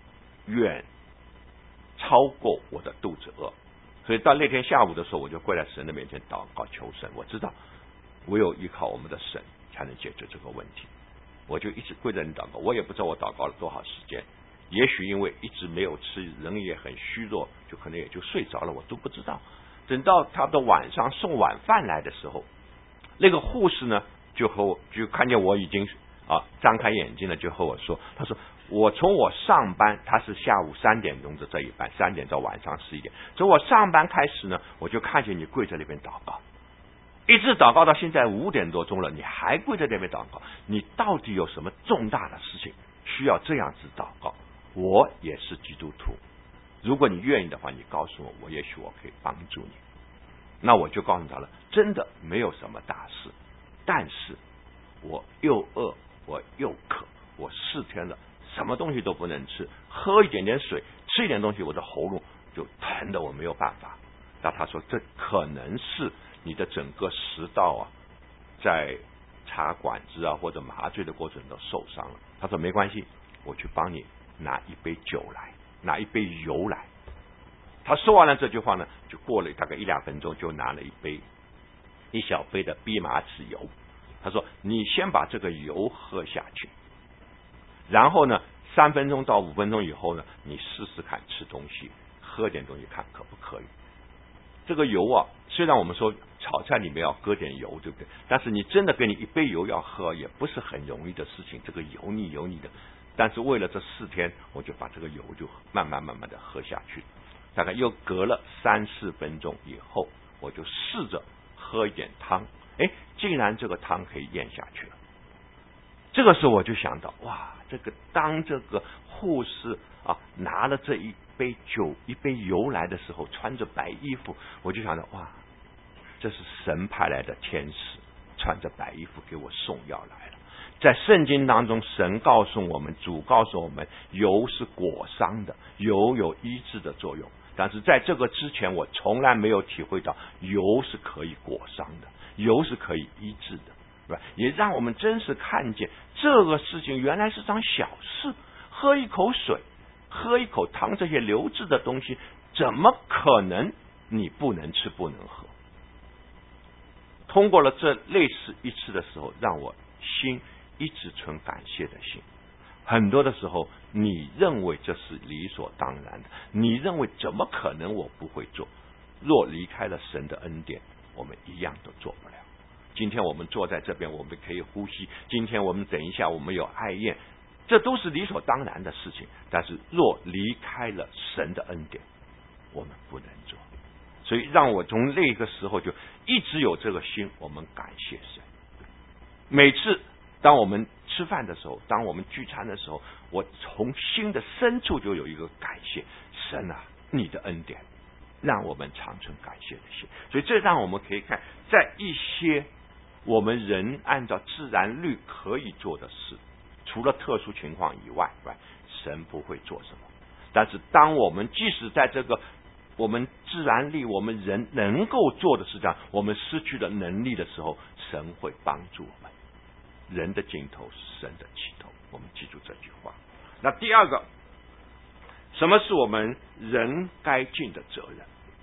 远超过我的肚子饿。所以到那天下午的时候，我就跪在神的面前祷告求神。我知道唯有依靠我们的神才能解决这个问题。我就一直跪在那祷告，我也不知道我祷告了多少时间，也许因为一直没有吃，人也很虚弱，就可能也就睡着了，我都不知道。等到差不多晚上送晚饭来的时候，那个护士呢就看见我已经张开眼睛了，就和我说，他说我从我上班，他是下午3点钟的这一班，3点到晚上11点，从我上班开始呢，我就看见你跪在那边祷告，一直祷告到现在5点多钟了，你还跪在那边祷告，你到底有什么重大的事情需要这样子祷告？我也是基督徒，如果你愿意的话，你告诉我，也许我可以帮助你。那我就告诉他了，真的没有什么大事，但是我又饿，我又渴，我4天了，什么东西都不能吃，喝一点点水，吃一点东西，我的喉咙就疼得我没有办法。那他说，这可能是你的整个食道在插管子或者麻醉的过程都受伤了。他说没关系，我去帮你拿一杯酒来，拿一杯油来。他说完了这句话呢，就过了大概1-2分钟，就拿了一小杯的蓖麻籽油。他说你先把这个油喝下去，然后呢3分钟到5分钟以后呢，你试试看吃东西，喝点东西看可不可以。这个油虽然我们说炒菜里面要搁点油，对不对？但是你真的给你一杯油要喝，也不是很容易的事情，这个油腻的。但是为了这4天，我就把这个油就慢慢的喝下去。大概又隔了3-4分钟以后，我就试着喝一点汤，竟然这个汤可以咽下去了。这个时候我就想到，哇，当这个护士拿了这一杯酒一杯油来的时候，穿着白衣服，我就想到，哇，这是神派来的天使，穿着白衣服给我送药来了。在圣经当中，神告诉我们，主告诉我们，油是裹伤的，油有医治的作用。但是在这个之前，我从来没有体会到油是可以裹伤的，油是可以医治的，是吧？也让我们真实看见这个事情原来是桩小事，喝一口水，喝一口汤，这些流质的东西，怎么可能你不能吃不能喝？通过了这类似一次的时候，让我心一直存感谢的心。很多的时候，你认为这是理所当然的，你认为怎么可能我不会做？若离开了神的恩典，我们一样都做不了。今天我们坐在这边，我们可以呼吸，今天我们等一下我们有爱宴，这都是理所当然的事情。但是若离开了神的恩典，我们不能做。所以让我从那个时候就一直有这个心，我们感谢神。每次当我们吃饭的时候，当我们聚餐的时候，我从心的深处就有一个感谢，神啊，你的恩典让我们长存感谢的心。所以这让我们可以看，在一些我们人按照自然律可以做的事，除了特殊情况以外，神不会做什么。但是当我们即使在这个我们自然力我们人能够做的事上，我们失去了能力的时候，神会帮助我们。人的尽头是神的起头，我们记住这句话。那第二个，什么是我们人该尽的责任？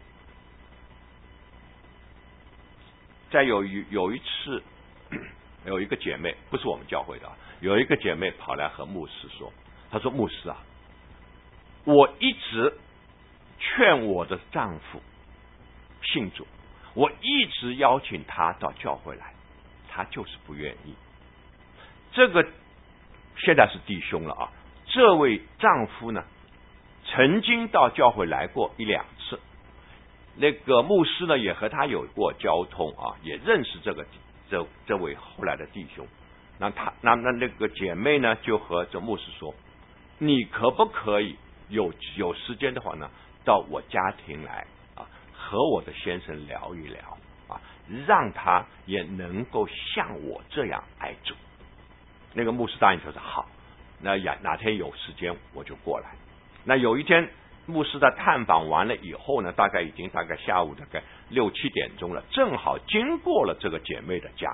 在有一次，有一个姐妹，不是我们教会的，有一个姐妹跑来和牧师说，她说，牧师啊，我一直劝我的丈夫信主，我一直邀请他到教会来，他就是不愿意。这个现在是弟兄了这位丈夫呢，曾经到教会来过1-2次，那个牧师呢也和他有过交通也认识这位后来的弟兄。那个姐妹呢就和这牧师说，你可不可以有时间的话呢，到我家庭来和我的先生聊一聊让他也能够像我这样爱主。那个牧师答应说是好，那哪天有时间我就过来。那有一天牧师的探访完了以后呢，大概下午大概6-7点钟了，正好经过了这个姐妹的家，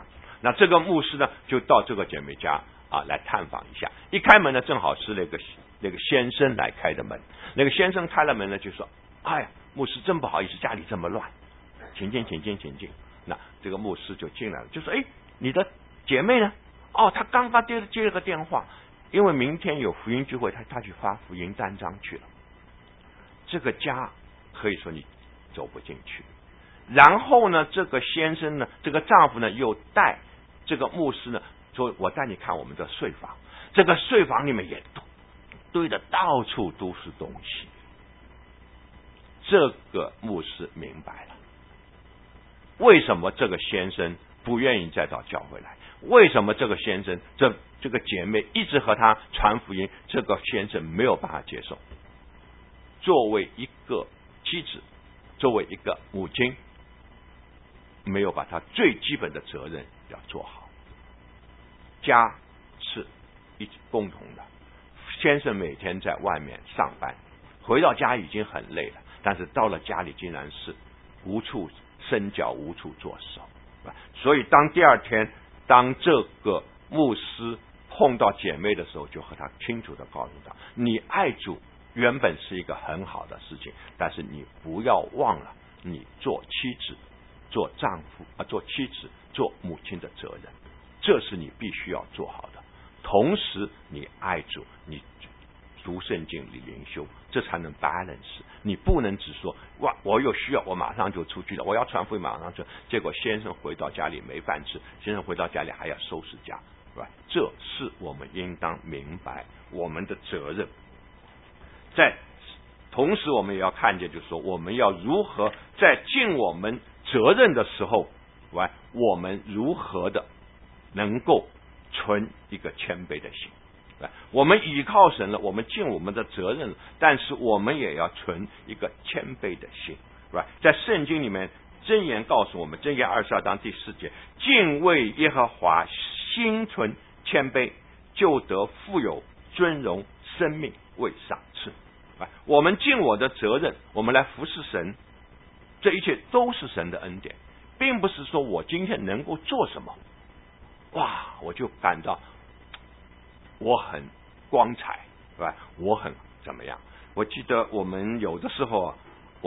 那这个牧师呢，就到这个姐妹家来探访一下。一开门呢，正好是那个先生来开的门。那个先生开了门呢，就说：“哎呀，牧师真不好意思，家里这么乱，请进。”那这个牧师就进来了，就说：“哎，你的姐妹呢？哦，她刚刚接了个电话，因为明天有福音聚会，她去发福音单张去了。这个家可以说你走不进去。”然后呢，这个先生呢，这个丈夫呢，又带这个牧师呢，说：“我带你看我们的睡房。”这个睡房里面也堆的到处都是东西。这个牧师明白了，为什么这个先生不愿意再到教会来？为什么这个先生这个姐妹一直和他传福音，这个先生没有办法接受？作为一个妻子，作为一个母亲，没有把他最基本的责任要做好。家是一共同的，先生每天在外面上班，回到家已经很累了，但是到了家里竟然是无处伸脚无处做手。所以当第二天，当这个牧师碰到姐妹的时候，就和她清楚的告诉她：你爱主原本是一个很好的事情，但是你不要忘了你做妻子、做丈夫做妻子、做母亲的责任，这是你必须要做好的。同时你爱主，你读圣经、理灵修，这才能 balance。你不能只说哇，我有需要，我马上就出去了，我要传福音马上去，结果先生回到家里没饭吃，先生回到家里还要收拾家，这是我们应当明白我们的责任。在同时，我们也要看见，就是说，我们要如何在尽我们责任的时候，我们如何的能够存一个谦卑的心。我们倚靠神了，我们尽我们的责任了，但是我们也要存一个谦卑的心。在圣经里面，箴言告诉我们，箴言22章第4节：敬畏耶和华，心存谦卑，就得富有尊荣，生命为赏赐。我们尽我的责任，我们来服侍神，这一切都是神的恩典，并不是说我今天能够做什么，我就感到我很光彩，我很怎么样？我记得我们有的时候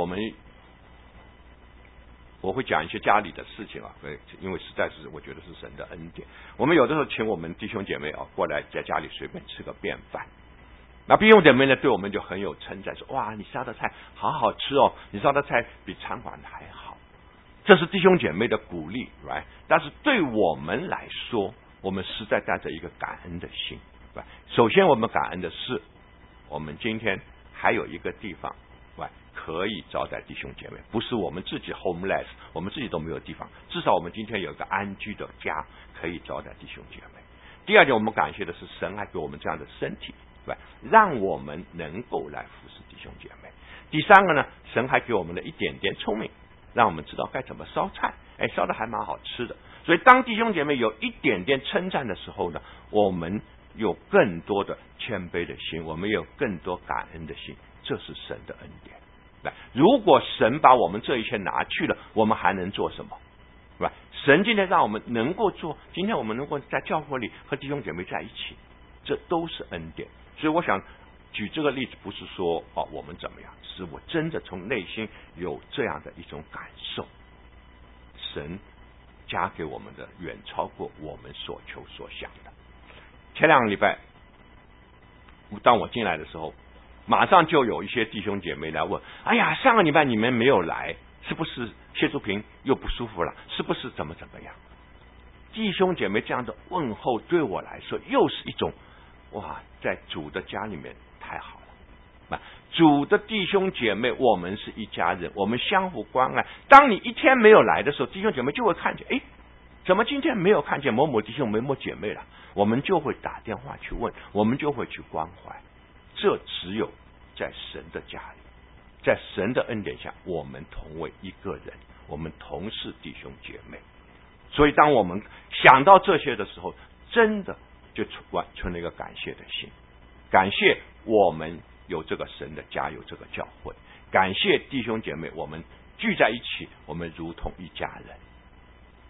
我会讲一些家里的事情因为实在是我觉得是神的恩典。我们有的时候请我们弟兄姐妹过来在家里随便吃个便饭，那弟兄姐妹呢对我们就很有称赞，说哇，你烧的菜好好吃哦，你烧的菜比餐馆的还好。这是弟兄姐妹的鼓励，但是对我们来说，我们实在带着一个感恩的心。首先我们感恩的是，我们今天还有一个地方可以招待弟兄姐妹，不是我们自己 homeless， 我们自己都没有地方，至少我们今天有一个安居的家可以招待弟兄姐妹。第二点，我们感谢的是神还给我们这样的身体，让我们能够来服侍弟兄姐妹。第三个呢，神还给我们了一点点聪明，让我们知道该怎么烧菜，烧的还蛮好吃的。所以当弟兄姐妹有一点点称赞的时候呢，我们有更多的谦卑的心，我们有更多感恩的心，这是神的恩典。如果神把我们这一切拿去了，我们还能做什么？神今天让我们能够做，今天我们能够在教会里和弟兄姐妹在一起，这都是恩典。所以我想举这个例子，不是说我们怎么样，是我真的从内心有这样的一种感受，神加给我们的远超过我们所求所想的。前2个礼拜当我进来的时候，马上就有一些弟兄姐妹来问，哎呀，上个礼拜你们没有来，是不是谢淑萍又不舒服了？是不是怎么样？弟兄姐妹这样的问候对我来说又是一种在主的家里面太好了。主的弟兄姐妹，我们是一家人，我们相互关爱。当你一天没有来的时候，弟兄姐妹就会看见，怎么今天没有看见某某弟兄某某姐妹了？我们就会打电话去问，我们就会去关怀。这只有在神的家里，在神的恩典下，我们同为一个人，我们同是弟兄姐妹。所以当我们想到这些的时候，真的就存了一个感谢的心，感谢我们有这个神的家，有这个教会，感谢弟兄姐妹，我们聚在一起，我们如同一家人。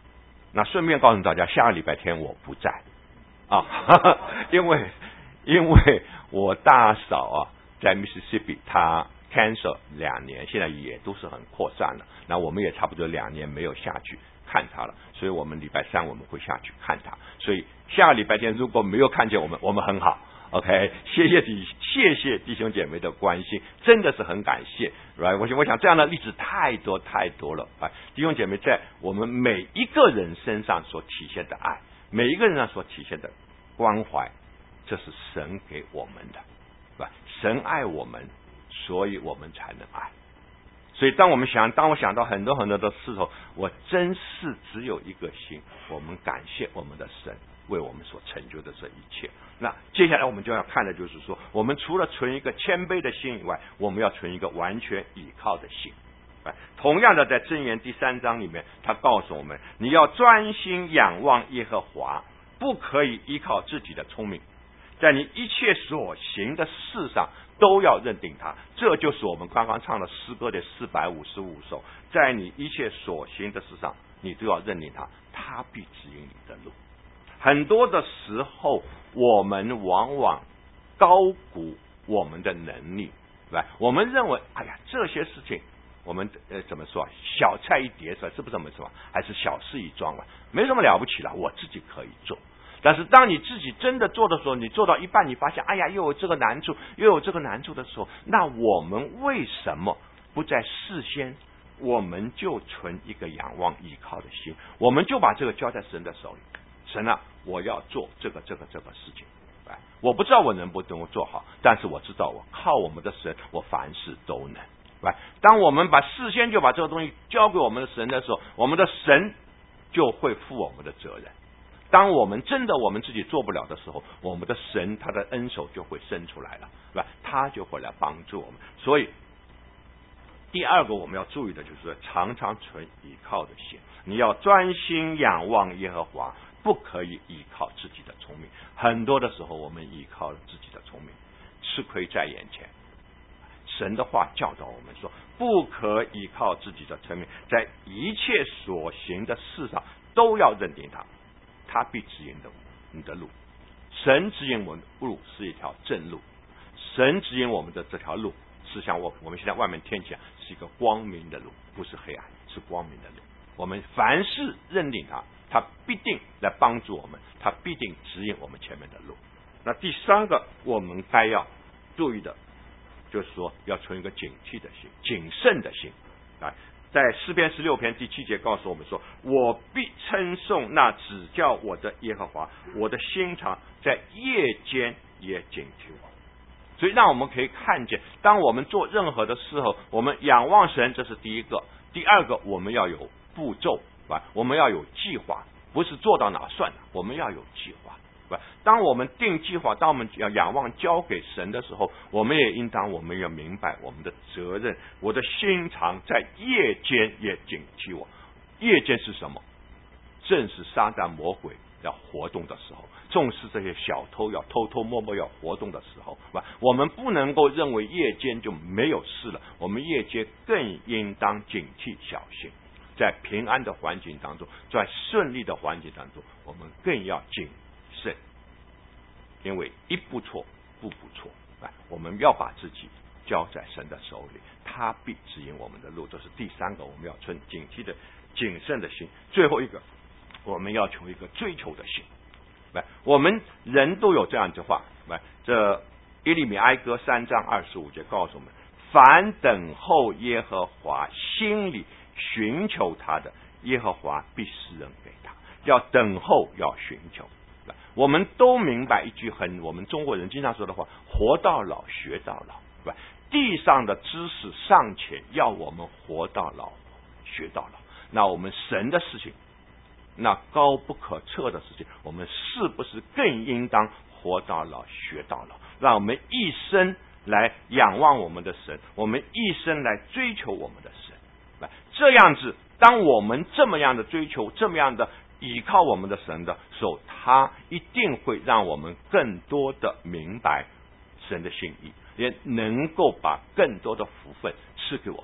那顺便告诉大家，下个礼拜天我不在啊，因为我大嫂在 Mississippi， 她 cancer 2年，现在也都是很扩散了。那我们也差不多2年没有下去看她了，所以我们礼拜3我们会下去看她。所以下个礼拜天如果没有看见我们很好。OK， 谢谢弟兄姐妹的关心，真的是很感谢。Right， 我想这样的例子太多了。弟兄姐妹在我们每一个人身上所体现的爱，每一个人上所体现的关怀，这是神给我们的。神爱我们，所以我们才能爱。所以当我想到很多的事后，我真是只有一个心，我们感谢我们的神为我们所成就的这一切。那接下来我们就要看的就是说，我们除了存一个谦卑的心以外，我们要存一个完全倚靠的心。同样的，在箴言第3章里面，他告诉我们，你要专心仰望耶和华，不可以依靠自己的聪明，在你一切所行的事上都要认定他。这就是我们刚刚唱的诗歌的455首，在你一切所行的事上，你都要认定他，他必指引你的路。很多的时候，我们往往高估我们的能力，我们认为，这些事情我们怎么说，小菜一碟，是不是这么说？还是小事一桩，没什么了不起了，我自己可以做。但是当你自己真的做的时候，你做到一半，你发现，又有这个难处，的时候，那我们为什么不在事先，我们就存一个仰望依靠的心，我们就把这个交在神的手里。神我要做这个事情，我不知道我能不能做好，但是我知道我靠我们的神，我凡事都能。当我们事先就把这个东西交给我们的神的时候，我们的神就会负我们的责任。当我们真的我们自己做不了的时候，我们的神他的恩手就会伸出来了，他就会来帮助我们。所以第二个我们要注意的就是常常存倚靠的心，你要专心仰望耶和华，不可以依靠自己的聪明。很多的时候我们依靠了自己的聪明，吃亏在眼前。神的话教导我们说，不可依靠自己的聪明，在一切所行的事上都要认定他，他必指引你的路。神指引我们的路是一条正路，神指引我们的这条路是像我们现在外面天气是一个光明的路，不是黑暗，是光明的路。我们凡事认定他必定来帮助我们，他必定指引我们前面的路。那第三个我们该要注意的就是说，要存一个警惕的心，谨慎的心。在诗篇16篇第7节告诉我们说，我必称颂那指教我的耶和华，我的心肠在夜间也警惕我。所以让我们可以看见，当我们做任何的时候，我们仰望神，这是第一个。第二个，我们要有步骤，我们要有计划，不是做到哪算，我们要有计划。当我们定计划，当我们要仰望交给神的时候，我们也应当我们要明白我们的责任。我的心肠在夜间也警惕我。夜间是什么？正是撒旦魔鬼要活动的时候，纵使这些小偷要偷偷摸摸要活动的时候，我们不能够认为夜间就没有事了，我们夜间更应当警惕小心。在平安的环境当中，在顺利的环境当中，我们更要谨慎，因为一步错步步错。我们要把自己交在神的手里，他必指引我们的路。这是第三个，我们要存警惕的谨慎的心。最后一个，我们要求一个追求的心。我们人都有这样一句话，这耶利米哀歌3章25节告诉我们，凡等候耶和华，心里寻求他的，耶和华必施恩给他。要等候，要寻求。我们都明白一句我们中国人经常说的话，活到老学到老。地上的知识尚且要我们活到老学到老，那我们神的事情，那高不可测的事情，我们是不是更应当活到老学到老，让我们一生来仰望我们的神，我们一生来追求我们的神。这样子，当我们这么样的追求，这么样的依靠我们的神的时候，他一定会让我们更多的明白神的心意，也能够把更多的福分赐给我们。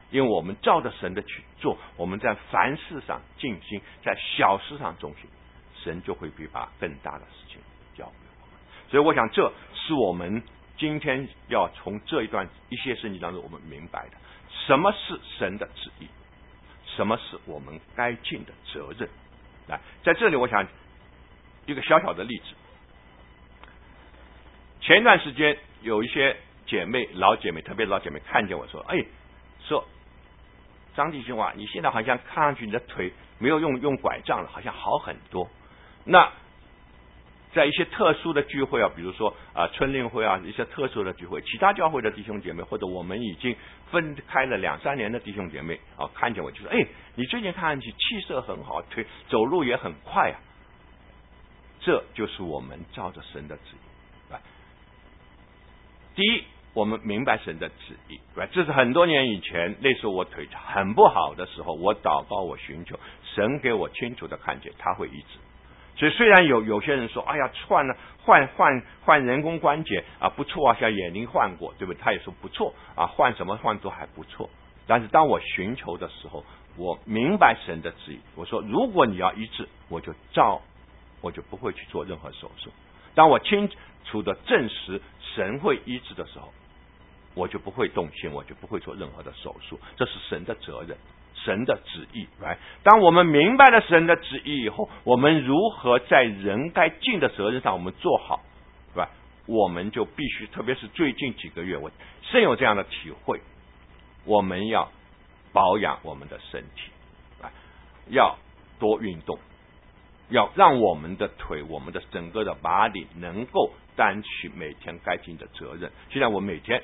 因为我们照着神的去做，我们在凡事上尽心，在小事上忠心，神就会把更大的事情交给我们。所以我想这是我们今天要从这一些事情当中我们明白的，什么是神的旨意，什么是我们该尽的责任。来，在这里我想一个小小的例子。前一段时间有一些老姐妹，特别老姐妹看见我说，说张弟兄啊，你现在好像看上去你的腿没有用拐杖了，好像好很多。那在一些特殊的聚会啊，比如说春令会啊，一些特殊的聚会，其他教会的弟兄姐妹，或者我们已经分开了2-3年的弟兄姐妹啊，看见我就说，你最近看上去气色很好，腿走路也很快啊。这就是我们照着神的旨意。第一，我们明白神的旨意，这是很多年以前，那时候我腿很不好的时候，我祷告，我寻求神给我清楚的看见，他会医治。所以虽然有些人说，换人工关节啊不错啊，像眼睛换过，对不对？他也说不错啊，换什么换都还不错。但是当我寻求的时候，我明白神的旨意，我说如果你要医治，我就不会去做任何手术。当我清楚的证实神会医治的时候，我就不会动心，我就不会做任何的手术。这是神的责任，神的旨意。当我们明白了神的旨意以后，我们如何在人该尽的责任上我们做好，我们就必须，特别是最近几个月，我深有这样的体会，我们要保养我们的身体，要多运动，要让我们的腿，我们的整个的body能够担起每天该尽的责任。现在我每天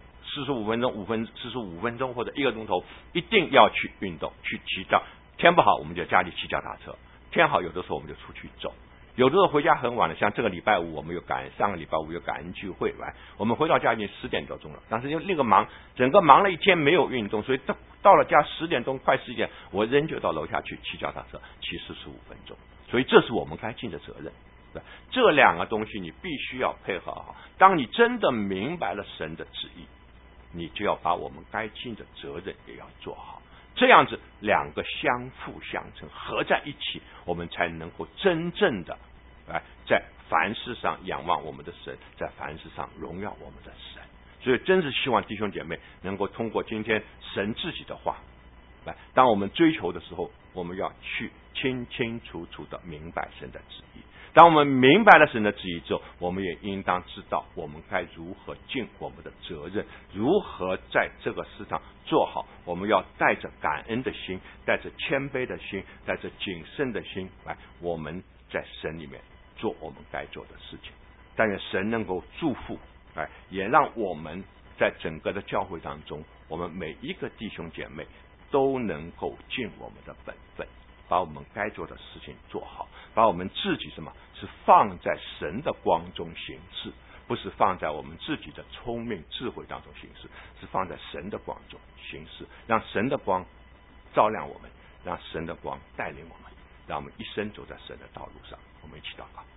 45分钟或者1个钟头一定要去运动，去骑脚。天不好我们就家里骑脚踏车，天好有的时候我们就出去走，有的时候回家很晚了，像这个礼拜五我们上个礼拜五有感恩聚会，我们回到家已经10点多钟了，但是因为那个整个忙了一天没有运动，所以到了家10点钟快11点，我仍旧到楼下去骑脚踏车，骑45分钟。所以这是我们该尽的责任。这2个东西你必须要配合好。当你真的明白了神的旨意，你就要把我们该尽的责任也要做好。这样子2个相辅相成，合在一起，我们才能够真正的在凡事上仰望我们的神，在凡事上荣耀我们的神。所以真是希望弟兄姐妹能够通过今天神自己的话，当我们追求的时候，我们要去清清楚楚的明白神的旨意。当我们明白了神的旨意之后，我们也应当知道我们该如何尽我们的责任，如何在这个世上做好。我们要带着感恩的心，带着谦卑的心，带着谨慎的心，我们在神里面做我们该做的事情。但愿神能够祝福，也让我们在整个的教会当中，我们每一个弟兄姐妹都能够尽我们的本分，把我们该做的事情做好，把我们自己是放在神的光中行事，不是放在我们自己的聪明智慧当中行事，是放在神的光中行事，让神的光照亮我们，让神的光带领我们，让我们一生走在神的道路上。我们一起祷告。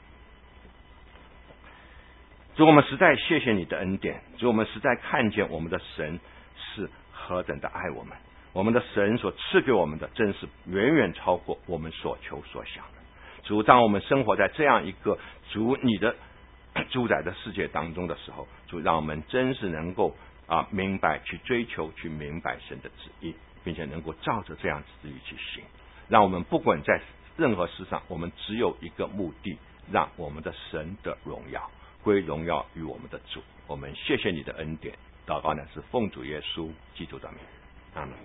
主，我们实在谢谢你的恩典，主，我们实在看见我们的神是何等的爱我们，我们的神所赐给我们的真是远远超过我们所求所想的。主，当我们生活在这样一个主你的主宰的世界当中的时候，主，让我们真是能够明白，去追求，去明白神的旨意，并且能够照着这样旨意去行。让我们不管在任何事上，我们只有一个目的，让我们的神的荣耀归荣耀于我们的主。我们谢谢你的恩典，祷告呢是奉主耶稣基督的名，阿们。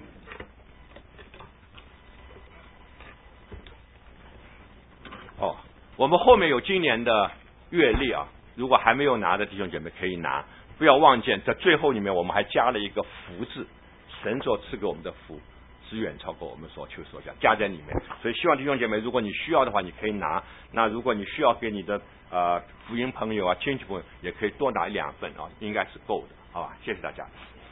我们后面有今年的月历啊，如果还没有拿的弟兄姐妹可以拿，不要忘记在最后里面我们还加了一个福字，神所赐给我们的福是远超过我们所求所想，加在里面。所以希望弟兄姐妹，如果你需要的话，你可以拿。那如果你需要给你的福音朋友亲戚朋友，也可以多拿2份应该是够的，好吧？谢谢大家。